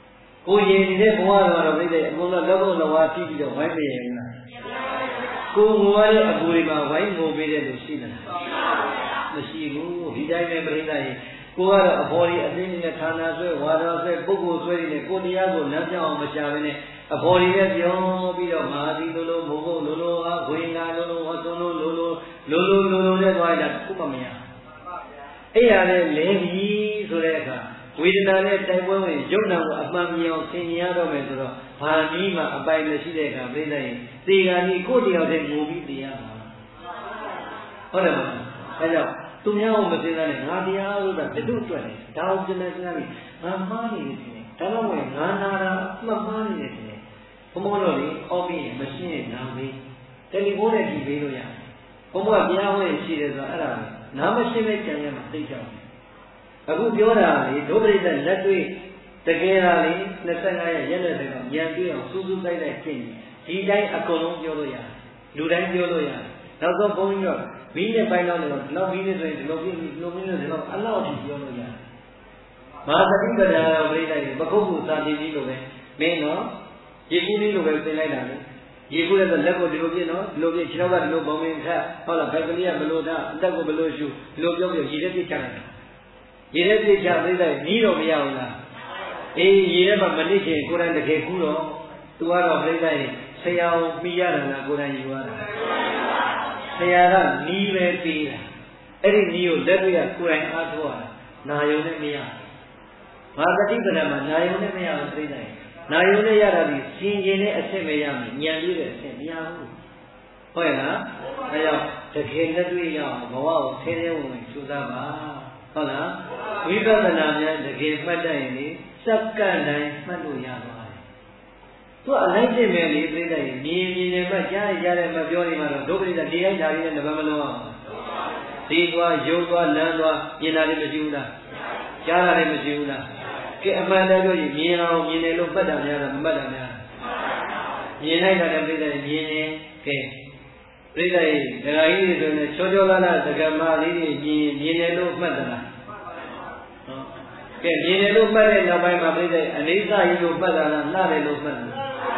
ကိုရင်နေတဲ့ဘဝတော့ပြိတ္တအကုန်လုံးလောကုလောဝါကြည့်ပြီးတော့ဝိုင်းပေးရမလားကိုငိုရတဲ့အပူတွေမှာဝိုင်းငိုပေးတဲ့လူရှိတယ်မရှိဘူးဒီတိုင်းပဲပြိတ္တရေကိုကတော့အဘော်ဒီအသိနဲ့ဌာနဆွဲဝါဒဆွဲပုဂ္ဂိုလ်ဆွဲနေကိုတရားကိုလမ်းပြောင်းအောင်မရှာဘဲနဲ့အဘော်ဒီနဲ့ပြောပြီးတော့မာသီလိုလိုမိုးဖို့လိုလိုအားခွေငါလိုလိုဟောသွန်းလိုလိုလိုလိုလိုလိုနဲ့သွားရတာခုမှမရအဲ့ရတဲ့လဲပြီဆိုတဲ့အခါဝေဒနာနဲ့တိုက်ပွဲဝင်ရုပ်နာကိုအမှန်မြောင်သင်ရတော့မယ်ဆိုတော့ဘာနည်းမှအပိုင်မရှိတဲ့အခါပြိတ္တရေသေဂာနီကိုတယောက်တည်းငိုပြီးသိရမှာဟုတ်တယ်မလားအဲကြောင့်သူများကိုမသိသားနဲ့ငါတရားလို့တာဘယ်သူ့အတွက်လဲဒါအောင်ကျနေစမ်းပြီးငါမှားနေတယ်ဒီနေ့ဒါတော့ဝင်ငါနာတာမှတ်မှားနေတယ်ဒီနေ့ဘုံဘုံတို့လေအောက်ပြီးရင်မရှင်းရင်နားမေးတယ်လီဖုန်းနဲ့ကြည့်ပေးလို့ရတယ်ဘုံဘုံကတရားဝင်ရှိတယ်ဆိုတော့အဲ့ဒါနားမရှင်းတဲ့ကြံရမှာသိကြတယ်အခုပြောတာလေဒုပရိသလက်တွေ့တကယ်လားလေနှစ်ဆယ့်ငါးရက်ရက်လက်တွေကညံတွေ့အောင်စူးစူးတိုက်တိုက်ပြင်ဒီတိုင်းအကုန်လုံးပြောလို့ရတယ်လူတိုင်းပြောလို့ရတယ်နောက်ဆုံးဘုန်းကြီးတော့မီးနဲ့ပိုင်းတော့လည်းဒီလောက်မီးနဲ့ဆိုရင်ဒီလိုပြင်းဒီလိုမင်းနဲ့ဒီလောက်အလောက်ထိပြောလို့ရတယ်မဟာသတိပဋ္ဌာန်ကိုပြိလိုက်တယ်ပကုတ်ကူစာတင်ကြီးလိုပဲမင်းတော့ရေကူးလေးလိုပဲသင်လိုက်တာလေရေကူးတဲ့လက်ကိုဒီလိုပြင်းနော်ဒီလိုပြင်းခြေထောက်ကဒီလိုပေါင်းမင်းခတ်ဟုတ်လားဘက်ကလေးကဘလို့ထားအသက်ကိုဘလို့ရှူဒီလိုပြောပြရေထဲပြစ်ချလိုက်ရေထဲပြစ်ချပြိလိုက်နီးတော့မရဘူးလားအေးရေထဲမှာမနစ်ခင်ကိုယ်တိုင်တကယ်ကူးတော့သူကတော့ပြိလိုက်ဆရာကိုပြီးရတာလားကိုယ်တိုင်ယူရတာဆရာကနီးပဲပေးတာအဲ့ဒီနီးကိုလက်တွေ့ကကိုယ်တိုင်အားထုတ်ရတာနာယုံနဲ့မရမဟာပฏิပဒါမှာနာယုံနဲ့မရဘူးသိတယ်နာယုံနဲ့ရတာဒီရှင်ကျင်တဲ့အဆင့်ပဲရမယ်ညံပြည့်တဲ့အဆင့်မရဘူးဟုတ်ရဲ့လားအဲကြောင့်တကယ်လက်တွေ့ရအောင်ဘဝကိုဆင်းရဲဝင်ကြိုးစားပါဟုတ်လားဝိပဿနာများတကယ်မှတ်တတ်ရင်လေစက္ကန့်တိုင်းမှတ်လို့ရပါတယ်သူကအလိုက်ပြင်မယ်လေသိတယ်မြင်မြင်နဲ့မှကြားရတဲ့မှပြောနေမှတော့ဒုက္ခတွေတရားဓာတ်တွေနဲ့လည်းမလုံးအောင်ဒီသွားရုပ်သွားလမ်းသွားမြင်တာလည်းမရှိဘူးလားကြားတာလည်းမရှိဘူးလားကဲအမှန်တည်းလို့မြင်အောင်မြင်တယ်လို့မှတ်တာများတာမမှတ်တာများမြင်လိုက်တာလည်းပြိတ္တမြင်ရင်ကဲပြိတ္တရေဒကာကြီးတွေဆိုရင်ချောချောလာလာသကမလေးတွေမြင်မြင်တယ်လို့မှတ်သလားကဲမြင်တယ်လို့မှတ်တဲ့နောက်ပိုင်းမှာပြိတ္တအနိစ္စကြီးလို့မှတ်တာလားလှတယ်လို့မှတ်တာ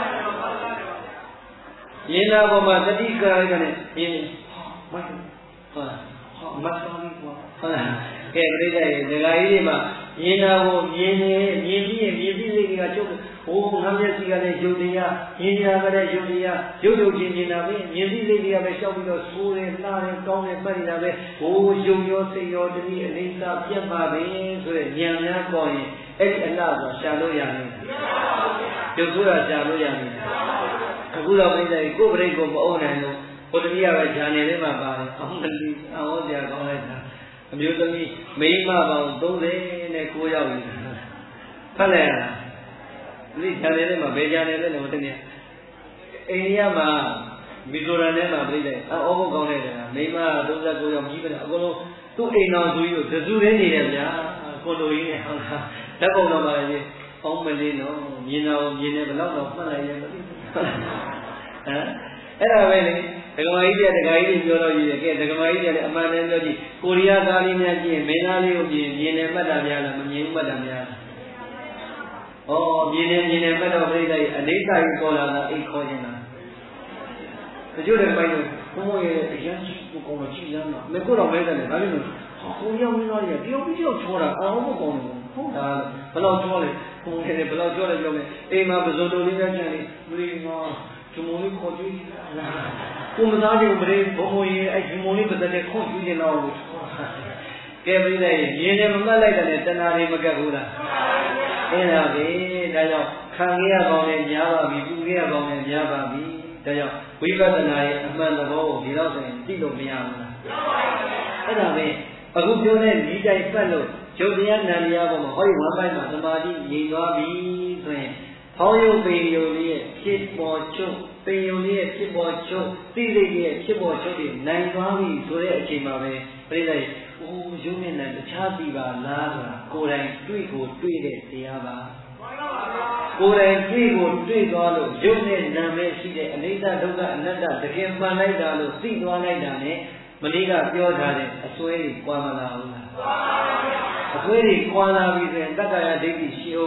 မြင်တာပေါ်မှာတတိကာရကနဲ့မြင်မတ်ဟုတ်မတ်တော်လေးပေါ့ဟုတ်လားကဲပြိတ္တရေဒကာကြီးတွေမှာမြင်တာကိုမြင်နေမြင်ပြီးရင်မြင်ပြီးလေးတွေကကျုပ်ဟိုငါမျက်စိကလည်းယုတ်တရားမြင်တာကလည်းယုတ်တရားယုတ်ယုတ်ချင်းမြင်တာပဲမြင်ပြီးလေးတွေကပဲရှောက်ပြီးတော့ဆိုးတယ်လှတယ်ကောင်းတယ်ပတ်နေတာပဲဟိုယုံရောစိတ်ရောတတိအနိစ္စပြတ်ပါပဲဆိုတဲ့ဉာဏ်များပေါ်ရင်အဲ့ဒီအလှဆိုရှာလို့ရနိုင်တယ်ယုတ်ဆိုတာရှာလို့ရနိုင်တယ်အခုတော့ပြိတ္တိကိုယ်ပြိတ္ကိုမအုံနိုင်လို့ဟိုတတိယပဲဈာနေလေးမှာပါတယ်အမှန်တည်းအဟောပြကောင်းလိုက်တာအမျိုးသမီးမိန်းမပေါင်းသုံးဆယ်နဲ့ကိုးယောက်နေတာဖတ်လိုက်ရလားဒီဈာနေလေးမှာဘယ်ဈာနေလဲလို့မသိနေအိန္ဒိယမှာမီဇိုရမ်ထဲမှာပြိတ္တိအောဘုတ်ကောင်းလိုက်တာမိန်းမသုံးဆယ်ကိုးယောက်ကြီးပဲအကုန်လုံးသူ့အိမ်တော်သူကြီးကိုသဇူရင်းနေတယ်ဗျာကိုလိုကြီးနဲ့ဟုတ်လားလက်ပုံတော်ပါလေအောင်းမလေးနော်မြင်တော်မြင်တယ်ဘယ်တော့တော့မှတ်လိုက်ရဲ့မသိဘူးဟမ်အဲ့ဒါပဲလေဒကမာကြီးတဲ့ဒကာကြီးတွေပြောတော့ကြီးတယ်ကဲဒကမာကြီးတွေလည်းအမှန်တည်းပြောကြည့်ကိုရီးယားသားလေးများကြည့်ရင်မင်းသားလေးကိုမြင်မြင်တယ်မှတ်တာများလားမမြင်ဘူးမှတ်တာများလားဩမြင်တယ်မြင်တယ်မှတ်တော့ပြိတ္တိအနိစ္စကြီးပေါ်လာတာအိတ်ခေါ်နေတာတချို့တွေပိုင်းတော့ဘုံဘရဲ့အရင်ကိုကောင်းလို့ကြည့်ရမ်းတော့မကိုတော့မဲတယ်ဘာလို့လဲကိုရီးယားမင်းသားတွေကတယောက်ပြီးတယောက်ချောတာအော်ဘုကောင်းတယ်ဟုတ်တာဘယ်လောက်ချောလဲဘုံရဲ့ဘယ်လောက်ချောလဲပြောမယ်အိမ်မှာပဇွန်တော်လေးများကျန်လေမလီမောဂျမုံလေးခေါ်ကြည့်ကိုမသားချင်းမလေးဘုံဘရဲ့အဲ့ဂျမုံလေးပတ်သက်တဲ့ခေါ်ကြည့်နေတော့ကဲပြိတ္တိရင်းနေမမှတ်လိုက်တဲ့တဏှာတွေမကပ်ဘူးလားအဲ့ဒါပဲဒါကြောင့်ခံခဲ့ရပေါင်းနဲ့များပါပြီပူခဲ့ရပေါင်းနဲ့များပါပြီဒါကြောင့်ဝိပဿနာရဲ့အမှန်သဘောကိုဒီတော့ဆိုရင်သိလို့မရဘူးလားအဲ့ဒါပဲအခုပြောတဲ့ဒီတိုင်းပတ်လို့ယုတ်တရားနံတရားပေါ်မှာဟောဒီဝမ်းပိုင်းမှာသမာဓိငြိမ်သွားပြီဆိုရင်ဟောယုတ်ပေယုတ်လေးရဲ့ဖြစ်ပေါ်ချုပ်ပေယုတ်လေးရဲ့ဖြစ်ပေါ်ချုပ်သိစိတ်ရဲ့ဖြစ်ပေါ်ချုပ်တွေနိုင်သွားပြီဆိုတဲ့အချိန်မှာပဲပြိတ္တိအိုးယုတ်နဲ့တခြားပြီပါလားဆိုတာကိုယ်တိုင်တွေ့ကိုတွေ့တဲ့တရားပါကိုယ်တိုင်တွေ့ကိုတွေ့သွားလို့ယုတ်နဲ့နာမဲရှိတဲ့အနိစ္စဒုက္ခအနတ္တတကယ်မှန်လိုက်တာလို့သိသွားလိုက်တာနဲ့မနေ့ကပြောထားတဲ့အစွဲတွေကွာမလာဘူးလားအစွဲတွေကွာလာပြီဆိုရင်တက္ကရာဒိဋ္ဌိရှိအောင်မလား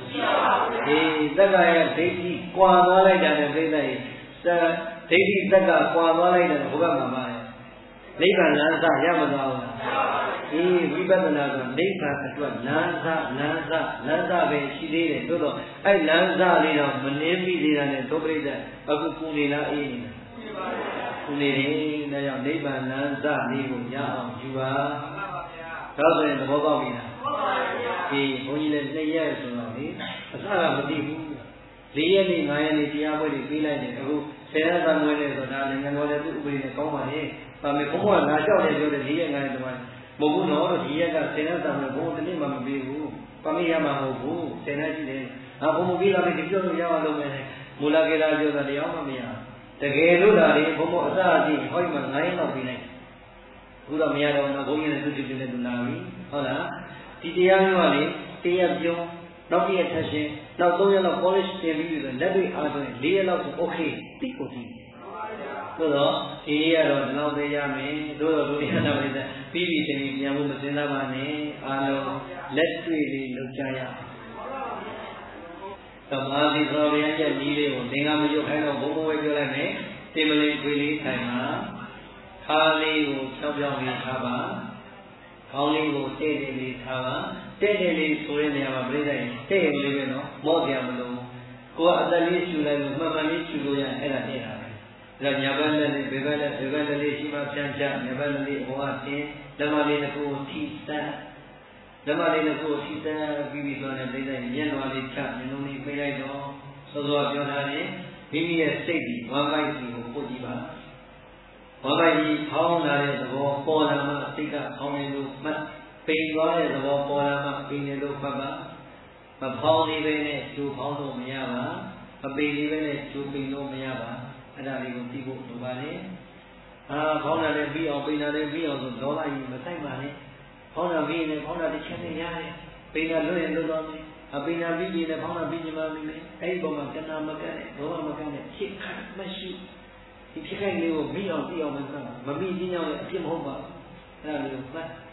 အေးတက္ကရာဒိဋ္ဌိကွာသွားလိုက်တာနဲ့ပြိဿရေဒိဋ္ဌိတက္ကကွာသွားလိုက်တယ်ဘုရားမှာပါနိဗ္ဗာန်လမ်းစရမသွားဘူးလားအေးဝိပဿနာဆိုနိဗ္ဗာန်အတွက်လမ်းစလမ်းစလမ်းစပဲရှိသေးတယ်သို့တော့အဲ့လမ်းစလေးတော့မနှင်းမိသေးတာနဲ့ဒုပရိသတ်အခုပူနေလားအေးနေလားပူနေတယ်ဒါကြောင့်နိဗ္ဗာန်လမ်းစလေးကိုရအောင်ယူပါဒါဆိုရင်သဘောပေါက်ပြီလားအေးဘုန်းကြီးလည်းနှစ်ရက်ဆိုတော့လေအစကမသိဘူးလေးရက်နေ့ငါးရက်နေ့တရားပွဲတွေပြီးလိုက်တယ်အခုဆယ်ရက်သံွယ်နဲ့ဆိုတာလည်းငါလည်းသူ့ဥပဒေနဲ့ကောင်းပါလေဒါပေမဲ့ဘုန်းကငါလျှောက်တယ်ပြောတယ်လေးရက်ငါးရက်တော့မဟုတ်ဘူးနော်ဒီရက်ကဆယ်ရက်သံွယ်ဘုန်းတစ်နေ့မှမပြီးဘူးပမိရမှာမဟုတ်ဘူးဆယ်ရက်ရှိတယ်ငါဘုံမပြီးလာပြီဒီပြောလို့ရအောင်လုပ်မယ်မူလကေလာပြောတာတရားမှမရတကယ်လို့ဒါလေဘုံဘအစအစီဟောဒီမှာငါးရက်လောက်ပြီးလိုက်အခုတော့မရတော့ဘူးဘုန်းကြီးနဲ့သူတူတူနဲ့သူလာပြီဟုတ်လားဒီတရားမျိုးကလေတရားပြောနောက်တစ်ရက်ထပ်ရှင်းနောက်သုံးရက်လောက် polish တင်ပြီးပြီးတော့လက်တွေ့အားဆိုရင်လေးရက်လောက်ဆို okay တိကိုကြည့်သို့တော့ဒီရတော့ဒီလောက်သေးရမယ်သို့တော့တို့ရတာပဲပြီးပြီးချင်းပြန်ဖို့မစင်စားပါနဲ့အားလုံးလက်တွေ့လေးလုပ်ကြရအောင်သမာဓိတော်ရရဲ့ကြီးလေးကိုသင်္ကမရုပ်ခိုင်းတော့ဘုံဘဝပြောလိုက်မယ်တင်မလင်းခွေလေးထိုင်မှာခါလေးကိုဖြောင်းဖြောင်းလေးထားပါခေါင်းလေးကိုတဲ့တဲ့လေးထားပါတဲ့တဲ့လေးဆိုတဲ့နေရာမှာပြိဿရင်တဲ့ရင်လေးပဲနော်မော့ကြမလို့ကိုကအသက်လေးရှူလိုက်လို့မှန်မှန်လေးရှူလို့ရအဲ့ဒါတဲ့တာပဲဒါညာဘက်နဲ့ဘယ်ဘက်နဲ့ဘယ်ဘက်လေးရှိမှပြန်ချညာဘက်လေးဘောအတင်းလက်မလေးတစ်ခုထိစမ်းလက်မလေးတစ်ခုထိစမ်းပြီးပြီးဆိုတဲ့ပြိဿရင်မျက်နှာလေးချမျက်လုံးလေးပိတ်လိုက်တော့စောစောပြောထားတယ်မိမိရဲ့စိတ်ဒီဝမ်းပိုက်စီကိုပို့ကြည့်ပါဝမ်းပိုက်ကြီးဖောင်းလာတဲ့သဘောပေါ်လာမှစိတ်ကဖောင်းနေလို့မှတ်ပိန်သွားတဲ့သဘောပေါ်လာမှပိန်နေလို့မှတ်ပါမဖောင်းလေးပဲနဲ့ကျိုးဖောင်းလို့မရပါမပိန်လေးပဲနဲ့ကျိုးပိန်လို့မရပါအဲ့ဒါလေးကိုသိဖို့လိုပါတယ်အာဖောင်းလာတဲ့ပြီးအောင်ပိန်လာတဲ့ပြီးအောင်ဆိုလောဘကြီးမဆိုင်ပါနဲ့ဖောင်းလာပြီးရင်ဖောင်းလာတစ်ချက်နဲ့ရတယ်ပိန်လာလွတ်ရင်လွတ်သွားမယ်အပိန်လာပြီးရင်ဖောင်းလာပြီးညီမမိမယ်အဲ့ဒီပုံမှာကနာမကနဲ့လောဘမကနဲ့ဖြစ်ခတ်မရှိဒီဖြစ်ခိုင်လေးကိုမိအောင်သိအောင်မစမ်းမမိချင်းကြောင့်လည်းအပြစ်မဟုတ်ပါဘူးအဲ့ဒါလေးကိုမှတ်